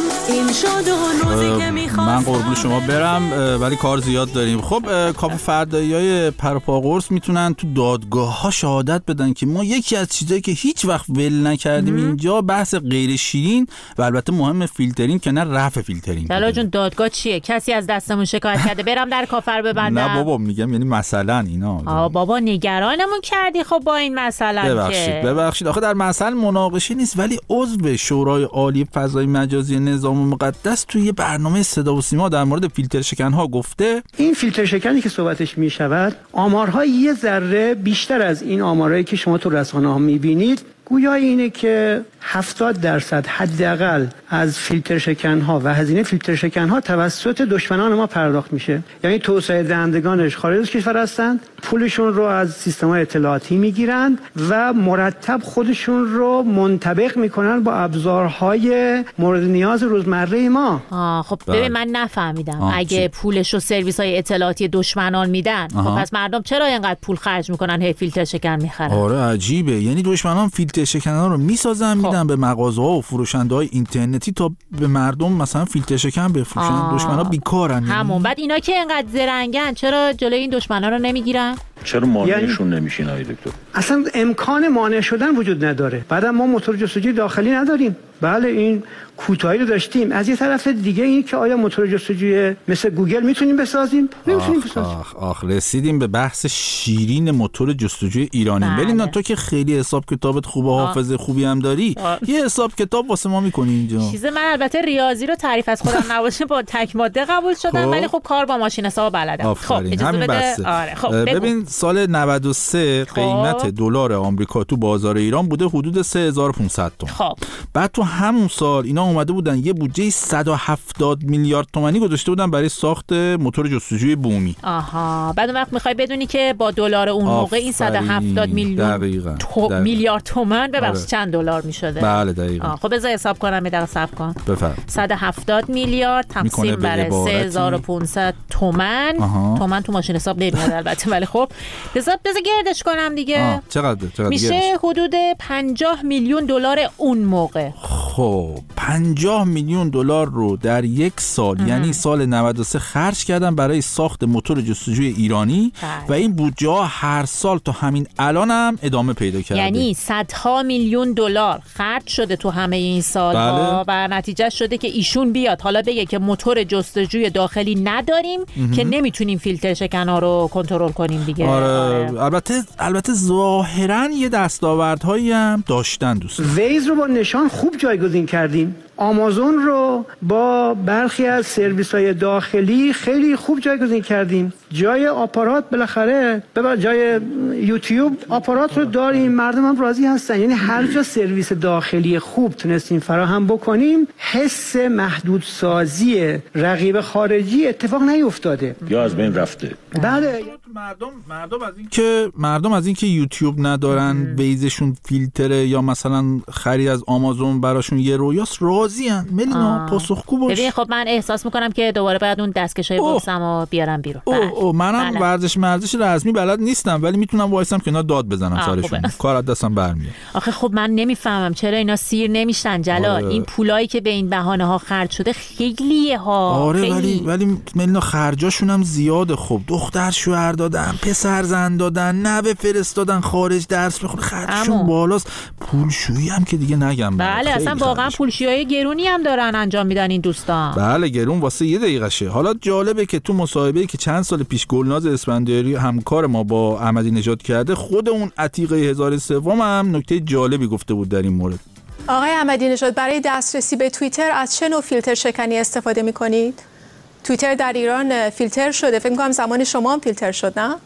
شما برم ولی کار زیاد داریم. خب کاپ فردایی‌های پروپا قرص میتونن تو دادگاه ها شهادت بدن که ما یکی از چیزایی که هیچ وقت ول نکردیم اینجا بحث غیر شیرین و البته مهم فیلترینگ که نه رفع فیلترینگ. جلال جون دادگاه چیه؟ کسی از دستمون شکایت کرده برم در کافر ببندم؟ نه بابا میگم یعنی مثلا اینا. آ بابا نگرانمون کردی خب با این مثلا که ببخشید ببخشید آخه در مثلا مناقشه نیست ولی عضو شورای عالی فضای مجازی نظام مقدس توی برنامه صدا و سیما در مورد فیلتر شکن‌ها گفته این فیلتر شکنی که صحبتش می شود آمارها یه ذره بیشتر از این آمارهایی که شما تو رسانه‌ها می‌بینید. گویا اینه که هفتاد درصد حداقل از فیلتر شکن‌ها و هزینه فیلتر شکن‌ها توسط دشمنان ما پرداخت میشه. یعنی توسعه دهندگانش خارج از کشور هستند، پولشون رو از سیستم‌های اطلاعاتی میگیرند و مرتب خودشون رو منطبق میکنن با ابزارهای مورد نیاز روزمره ما. آه خب ببین من نفهمیدم. آه اگه پولش رو سرویس‌های اطلاعاتی دشمنان میدن خب پس مردم چرا اینقدر پول خرج میکنن هی فیلتر شکن میخرن؟ آره عجیبه. یعنی دشمنان فیلتر شکن‌ها رو میسازن میدن به مغازه‌ها و فروشنده‌های اینترنتی تا به مردم مثلا فیلتر شکن بفروشن. دشمنا بیکارن. همون بعد اینا که اینقدر زرنگن چرا جلوی این دشمنا رو نمیگیرن؟ چرا مانعشون یعنی... نمیشین آقای دکتر؟ اصلا امکان مانع شدن وجود نداره. بعدم ما موتور جستجوی داخلی نداریم. بله این کوتاهی رو داشتیم. از یه طرف دیگه این که آیا موتور جستجوی مثل گوگل میتونیم بسازیم؟ نمیتونیم بسازیم. آخ آخ رسیدیم به بحث شیرین موتور جستجوی ایرانی. ولی نه تو که خیلی حساب کتابت خوبه حافظه خوبی هم داری آه. یه حساب کتاب واسه ما میکنی اینجا. چیز من البته ریاضی رو تعریف از خودم نباشه با تک ماده قبول شدم ولی خب کار با ماشین حساب بلدم. خب اجازه بده. آره خب ببین سال نود و سه قیمت دلار آمریکا تو بازار ایران بوده حدود سه هزار و پانصد تومان. خب بعد تو همون سال اینا اومده بودن یه بودجه صد و هفتاد میلیارد تومانی گذاشته بودن برای ساخت موتور جستجوی بومی. آها بعد اون وقت میخوای بدونی که با دلار اون موقع این صد و هفتاد میلیون تو... میلیارد تومان ببخشید چند دلار میشده؟ بله دقیقاً. خب بذار حساب کنم یه دقیقه صبر کن. بفرمایید. صد و هفتاد میلیارد تقسیم بر سه هزار و پانصد تومان. تومان تو ماشین حساب نمیاد البته ولی خب بذار بذار گردش کنم دیگه. چقدر چقدر میشه گردش. حدود پنجاه میلیون دلار اون موقع. خب پنجاه میلیون دلار رو در یک سال ام. یعنی سال نود و سه خرج کردن برای ساخت موتور جستجوی ایرانی بله. و این بودجه ها هر سال تا همین الان هم ادامه پیدا کرده. یعنی صدها میلیون دلار خرج شده تو همه این سالها بله. و نتیجه شده که ایشون بیاد حالا بگه که موتور جستجوی داخلی نداریم ام. که نمیتونیم فیلتر شکن‌ها رو کنترل کنیم دیگه. آره. آره. البته البته ظاهراً یه دستاوردهایی هم داشتن دوست. ویز رو با نشان خوب جایگزین کردیم. آمازون رو با برخی از سرویس‌های داخلی خیلی خوب جایگزین کردیم. جای آپارات بالاخره ببر جای یوتیوب آپارات رو داریم، مردم هم راضی هستن. یعنی هر جا سرویس داخلی خوب تونستیم فراهم بکنیم حس محدود سازی رقیب خارجی اتفاق نیفتاده یا از بین رفته. بله مردم مردم از این که مردم از این که یوتیوب ندارن ویزشون فیلتره یا مثلا خرید از آمازون براشون یه رویاست راضی‌ان. ملینا پاسخگو باش. ببین خب من احساس میکنم که دوباره باید اون دستکشای بوکسمو بیارم بیرون. اوه اوه منم بله. ورزش مرزش رسمی بلد نیستم ولی میتونم وایسم کنار داد بزنم سرشون. کار از دستم برمیاد. آخه خب من نمیفهمم چرا اینا سیر نمیشن جلال. آره. این پولایی که به این بهانه ها خرج شده خیلیه ها. آره خیلی. ولی ولی ملینا خرجاشون هم زیاده. خب دختر شوهر دادن، پسر زن دادن، نوه فرستادن خارج درس بخونه، خرجشون بالاست. پولشویی هم که دیگه نگم. بله اصلا واقعا پولشویی گرونی هم دارن انجام میدن این دوستان. بله گرون واسه یه دقیقه شه. حالا جالبه که تو مصاحبه‌ای که چند سال پیش گلناز اسفندیاری همکار ما با احمدی نژاد کرده خود اون عتیقه هزار سوم هم نکته جالبی گفته بود در این مورد. آقای احمدی نژاد برای دسترسی به توییتر از چه نوع فیلتر شکنی استفاده می‌کنید؟ توییتر در ایران فیلتر شده، فکر می‌کنم زمان شما هم فیلتر شد نه؟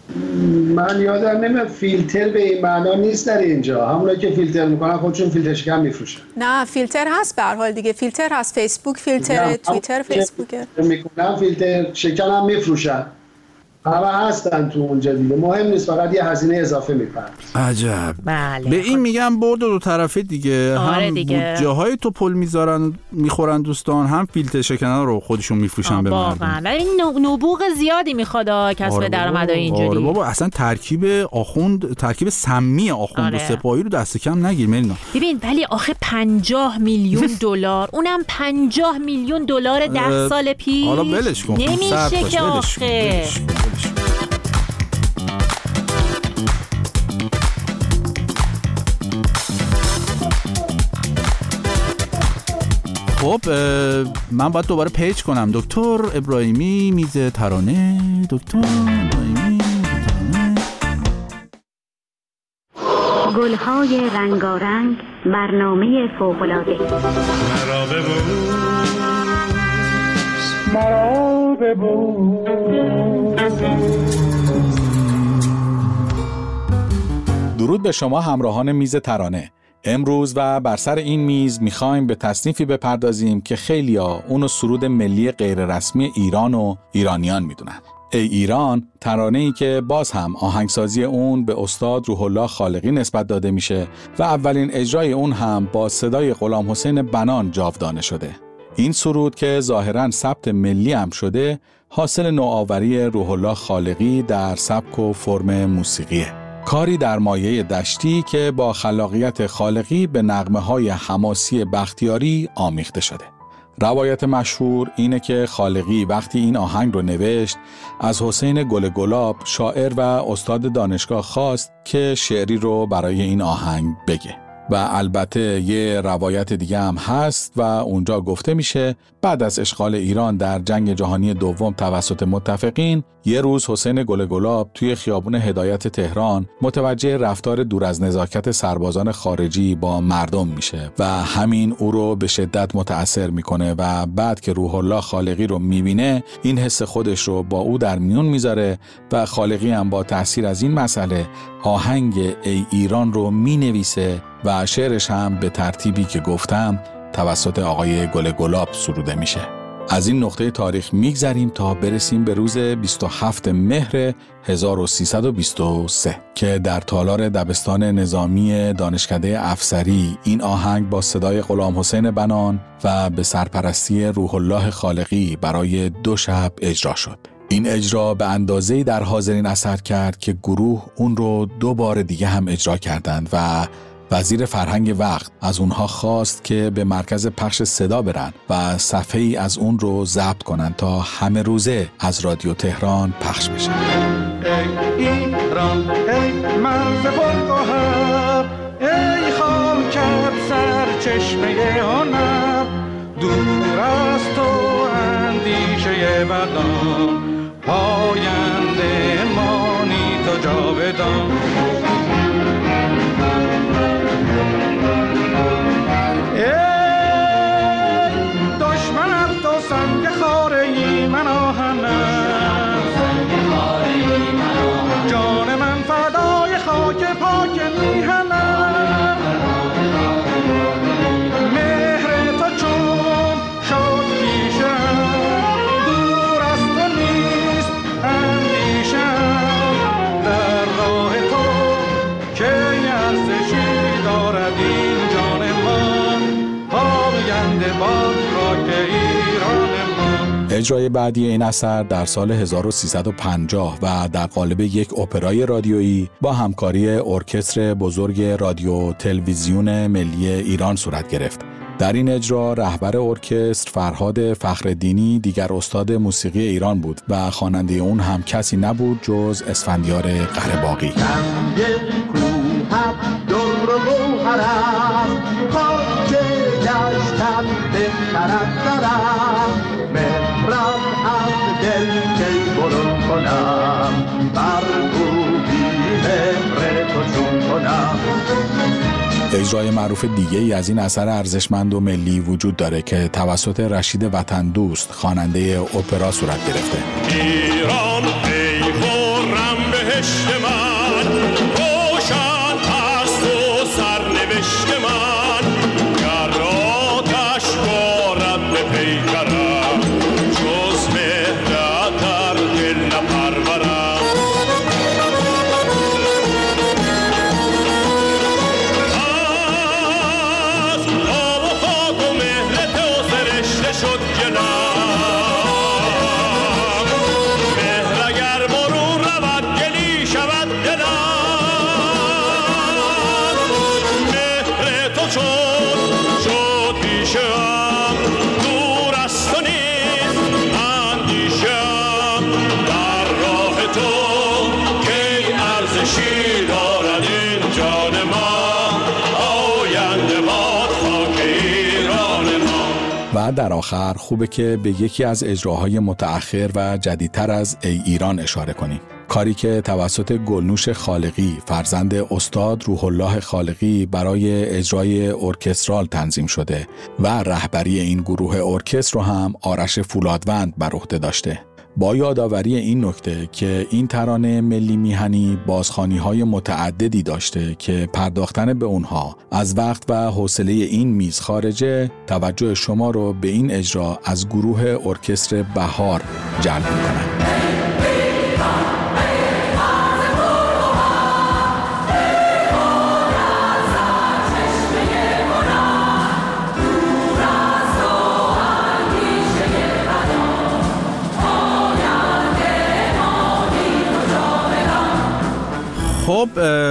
من یادم نمیاد فیلتر به این معنا نیست در اینجا. همونایی که فیلتر میکنن خودشون فیلتر شکن میفروشن. نه فیلتر هست به هر حال دیگه. فیلتر هست، فیسبوک فیلتر، توییتر فیسبوکه. میکنن فیلتر شکن هم میفروشن. همه هستن تو اونجا دیگه، مهم نیست، فقط یه هزینه اضافه میپرد. عجب. بله. به این میگم برد دو طرفه دیگه. آره هم دیگه. بودجه های توپل میذارن میخورن دوستان، هم فیلتر شکنه رو خودشون میفروشن به مردم. واقعا ولی نبوغ زیادی میخواد کسب آره درآمدای اینجوری. آره بابا اصلا ترکیب آخوند، ترکیب سمی آخوند آره. و سپاهی رو دست کم نگیر مرینا. ببین ولی آخه پنجاه میلیون دلار، اونم پنجاه میلیون دلار ده سال پیش. حالا ولش کن. نمیشه که آخه. خب من باید دوباره پیچ کنم. دکتر ابراهیمی میز ترانه. دکتر ابراهیمی ترانه. گلهای رنگارنگ، برنامه فوق‌العاده. مرا ببوس، مرا ببوس. درود به شما همراهان میز ترانه. امروز و بر سر این میز میخوایم به تصنیفی بپردازیم که خیلیا اونو سرود ملی غیر رسمی ایران و ایرانیان میدونن. ای ایران، ترانه‌ای که باز هم آهنگسازی اون به استاد روح الله خالقی نسبت داده میشه و اولین اجرای اون هم با صدای غلام حسین بنان جاودانه شده. این سرود که ظاهراً ثبت ملی هم شده، حاصل نوآوری روح الله خالقی در سبک و فرم موسیقیه. کاری در مایه دشتی که با خلاقیت خالقی به نغمه‌های حماسی بختیاری آمیخته شده. روایت مشهور اینه که خالقی وقتی این آهنگ رو نوشت از حسین گل گلاب شاعر و استاد دانشگاه خواست که شعری رو برای این آهنگ بگه. و البته یه روایت دیگه هم هست و اونجا گفته میشه بعد از اشغال ایران در جنگ جهانی دوم توسط متفقین، یه روز حسین گل گلاب توی خیابون هدایت تهران متوجه رفتار دور از نزاکت سربازان خارجی با مردم میشه و همین او رو به شدت متأثر میکنه و بعد که روح الله خالقی رو میبینه این حس خودش رو با او در میون میذاره و خالقی هم با تأثیر از این مسئله آهنگ ای ایران رو مینویسه و شعرش هم به ترتیبی که گفتم توسط آقای گل گلاب سروده میشه. از این نقطه تاریخ میگذریم تا برسیم به روز بیست و هفتم مهر هزار و سیصد و بیست و سه که در تالار دبستان نظامی دانشکده افسری این آهنگ با صدای غلام حسین بنان و به سرپرستی روح الله خالقی برای دو شب اجرا شد. این اجرا به اندازه‌ای در حاضرین اثر کرد که گروه اون رو دو بار دیگه هم اجرا کردند و وزیر فرهنگ وقت از اونها خواست که به مرکز پخش صدا برن و صفحه‌ای از اون رو ضبط کنن تا همه روزه از رادیو تهران پخش بشه. ای ایران، ای مرز پرگوهر، ای خاکت سرچشمه هنر، دور از تو اندیشه بدان، پاینده مانی تو جاودان. جان من فدای خاک پاک میهنم، مهر تو چون شد پیشم، دور از تو نیست اندیشم، در راه تو که ارزشی دارد این جان من، پاینده باد خاک ایران من. اجرای بعدی این اثر در سال هزار و سیصد و پنجاه و در قالب یک اپرای رادیویی با همکاری ارکستر بزرگ رادیو تلویزیون ملی ایران صورت گرفت. در این اجرا رهبر ارکستر فرهاد فخرالدینی دیگر استاد موسیقی ایران بود و خواننده اون هم کسی نبود جز اسفندیار قره‌باغی. دل کی برون کنم، بر بودی مهر تو چون کنم. اجرای معروف دیگه ای از این اثر ارزشمند و ملی وجود داره که توسط رشید وطن دوست خواننده اپرا صورت گرفته. ایران ای خرم بهشت من، روشن است و سرنوشت من، گر آتش بارد به پیکرم، جز مهرت در دل نپرورم. و در آخر خوبه که به یکی از اجراهای متأخر و جدیدتر از ای ایران اشاره کنیم. کاری که توسط گلنوش خالقی فرزند استاد روح الله خالقی برای اجرای ارکسترال تنظیم شده و رهبری این گروه ارکستر رو هم آرش فولادوند بر عهده داشته. با یادآوری این نکته که این ترانه ملی میهنی بازخوانی‌های متعددی داشته که پرداختن به اونها از وقت و حوصله این میز خارجه، توجه شما رو به این اجرا از گروه ارکستر بهار جلب می‌کنه. خب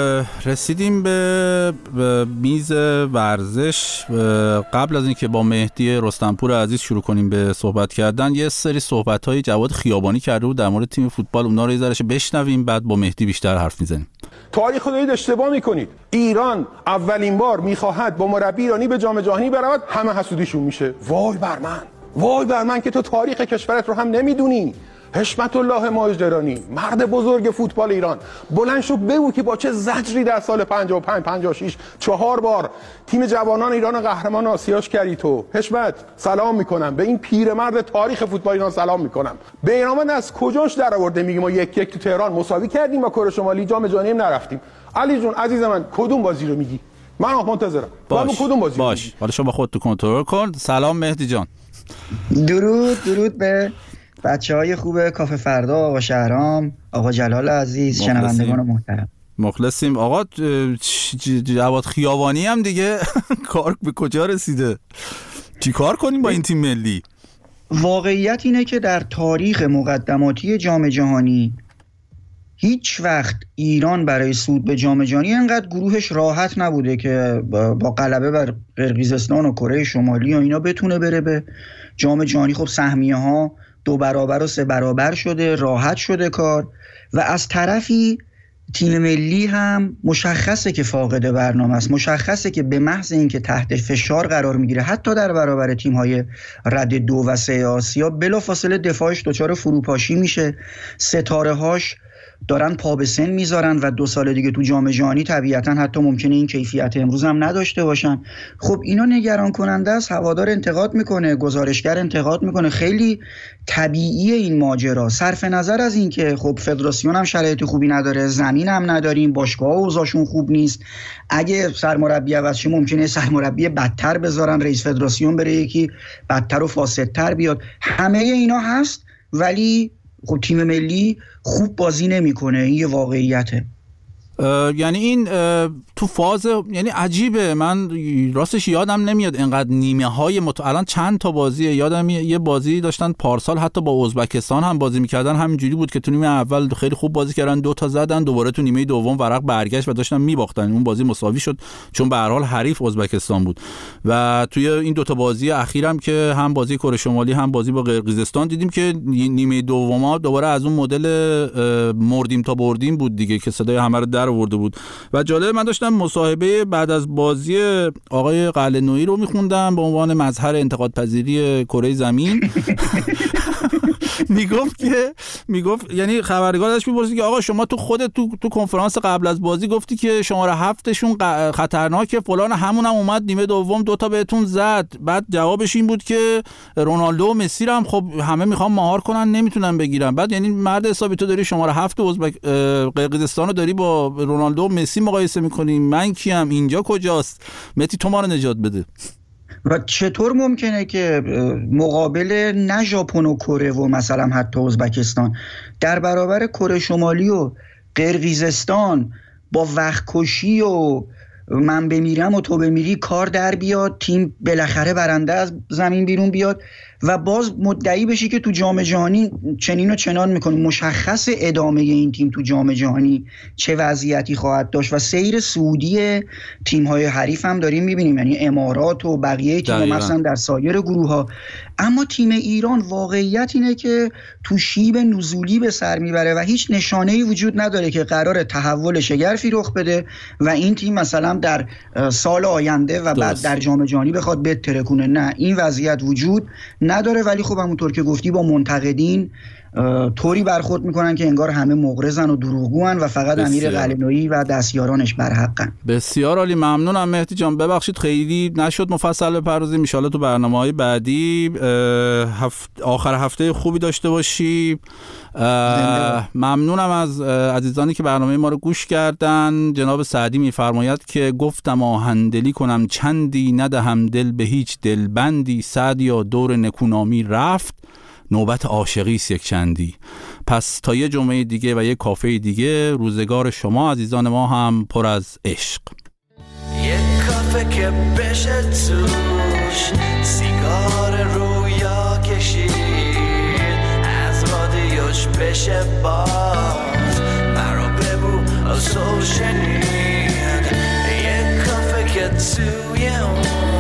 رسیدیم به میز ورزش. قبل از اینکه با مهدی رستمپور عزیز شروع کنیم به صحبت کردن، یه سری صحبت‌های جواد خیابانی کرده بود در مورد تیم فوتبال، اونا رو یه ذره بشنویم بعد با مهدی بیشتر حرف میزنیم. تاریخ رو دارید اشتباه میکنید. ایران اولین بار میخواهد با مربی ایرانی به جام جهانی برود، همه حسودیشون میشه. وای بر من، وای بر من که تو تاریخ کشورت رو هم نمیدونی. حشمت الله ماجدرانی، مرد بزرگ فوتبال ایران، بلند شو بگو که با چه زجری در سال پنجاه و پنج پنجاه و شش چهار بار تیم جوانان ایران قهرمان آسیاش کردی تو. حشمت، سلام میکنم به این پیرمرد تاریخ فوتبال ایران، سلام میکنم. بیرامند از کجاش در آورده میگی ما یک یک تو تهران مساوی کردیم با کره شمالی، جام جهانی هم نرفتیم؟ علی جون عزیز من، کدوم بازی رو میگی؟ من منتظرم. باش کدوم بازی باش حالا شما خودت کنترل کن. سلام مهدی جان. درود درود به بچه‌های خوب کافه فردا، آقا شهرام، آقا جلال عزیز، شنوندگان محترم. مخلصیم. آقا جواد خیابانی هم دیگه کار به کجا رسیده؟ چی کار کنیم با این تیم ملی؟ واقعیت اینه که در تاریخ مقدماتی جام جهانی هیچ وقت ایران برای صعود به جام جهانی انقدر گروهش راحت نبوده که با غلبه بر قرقیزستان و کره شمالی و اینا بتونه بره به جام جهانی. خب سهمیه ها دو برابر و سه برابر شده، راحت شده کار، و از طرفی تیم ملی هم مشخصه که فاقد برنامه است. مشخصه که به محض اینکه تحت فشار قرار میگیره حتی در برابر تیم‌های رد دو و سه آسیا، بلافاصله دفاعش دچار فروپاشی میشه، ستاره‌هاش دارن پا به سن میذارن و دو سال دیگه تو جام جهانی طبیعتا حتی ممکنه این کیفیت امروز هم نداشته باشن. خب اینا نگران کننده است. هوادار انتقاد میکنه، گزارشگر انتقاد میکنه، خیلی طبیعیه این ماجرا. صرف نظر از این که خب فدراسیون هم شرایط خوبی نداره، زمین هم نداریم، باشگاه اوضاعشون خوب نیست، اگه سرمربی عوض شه ممکنه سرمربی بدتر بذارن، رئیس فدراسیون بره یکی بدتر و فاسدتر بیاد. همه اینا هست ولی خب تیم ملی خوب بازی نمیکنه، این یه واقعیته. یعنی این تو فاز، یعنی عجیبه، من راستش یادم نمیاد اینقدر نیمه های مت... الان چند تا بازیه، یادم یه بازی داشتن پارسال حتی با ازبکستان هم بازی میکردن، همینجوری بود که تو نیمه اول خیلی خوب بازی کردن، دو تا زدن، دوباره تو نیمه دوم ورق برگشت و داشتن میباختن، اون بازی مساوی شد چون به هر حال حریف ازبکستان بود. و توی این دو تا بازی اخیرم که هم بازی کره شمالی هم بازی با قرقیزستان دیدیم که نیمه دوما دوباره از اون مدل مردیم تا بردیم بود دیگه که صدای همه رو در آورده بود. و جالب، من داشتم مصاحبه بعد از بازی آقای قلعه‌نویی رو میخوندم به عنوان مظهر انتقادپذیری کره زمین. میگفت که میگفت یعنی خبرنگار ازش میپرسید که آقا شما تو خودت تو تو کنفرانس قبل از بازی گفتی که شماره هفتشون خطرناکه فلان، همون هم اومد نیمه دوم دوتا بهتون زد. بعد جوابش این بود که رونالدو و مسی هم خب همه میخوان مهار کنن نمیتونن بگیرن. بعد یعنی مرد حسابی تو داری شماره هفت ازبک قرقیزستان رو داری با رونالدو و مسی مقایسه میکنی، من کیم؟ اینجا کجاست؟ متی تو ما رو نجات بده. و چطور ممکنه که مقابل نه ژاپن و کره و مثلا حتی ازبکستان در برابر کره شمالی و قرقیزستان با وقت کشی و من بمیرم و تو بمیری کار در بیاد، تیم بالاخره برنده از زمین بیرون بیاد و باز مدعی بشی که تو جام جهانی چنین و چنان میکنه؟ مشخص ادامه این تیم تو جام جهانی چه وضعیتی خواهد داشت و سیر سعودی تیم‌های حریف هم داریم میبینیم، یعنی امارات و بقیه تیم‌ها مثلا در سایر گروه‌ها اما تیم ایران واقعیت اینه که تو شیب نزولی به سر میبره و هیچ نشانه‌ای وجود نداره که قرار تحول شگرفی رخ بده و این تیم مثلا در سال آینده و بعد در جام جهانی بخواد بهتره کنه. نه، این وضعیت وجود نداره، ولی خب همونطور که گفتی با منتقدین طوری برخورد میکنن که انگار همه مغرضن و دروغگوان و فقط امیر قلعه‌نویی و دستیارانش برحقن. بسیار عالی، ممنونم مهدی جان. ببخشید خیلی نشد مفصل بپردازیم، ان شاءالله تو برنامه‌های بعدی. هفت آخر هفته خوبی داشته باشی. ممنونم از عزیزانی که برنامه ما رو گوش کردن. جناب سعدی میفرماید که گفتم آهندلی کنم چندی، ندهم دل به هیچ دلبندی، سعدیا دور نکونامی رفت، نوبت عاشقی است یک چندی. پس تا یه جمعه دیگه و یه کافه دیگه، روزگار شما عزیزان ما هم پر از عشق. یه کافه که بشه توش سیگار رویا کشید، از رادیوش بشه باز مرا ببو از شنید. یه کافه که توی اون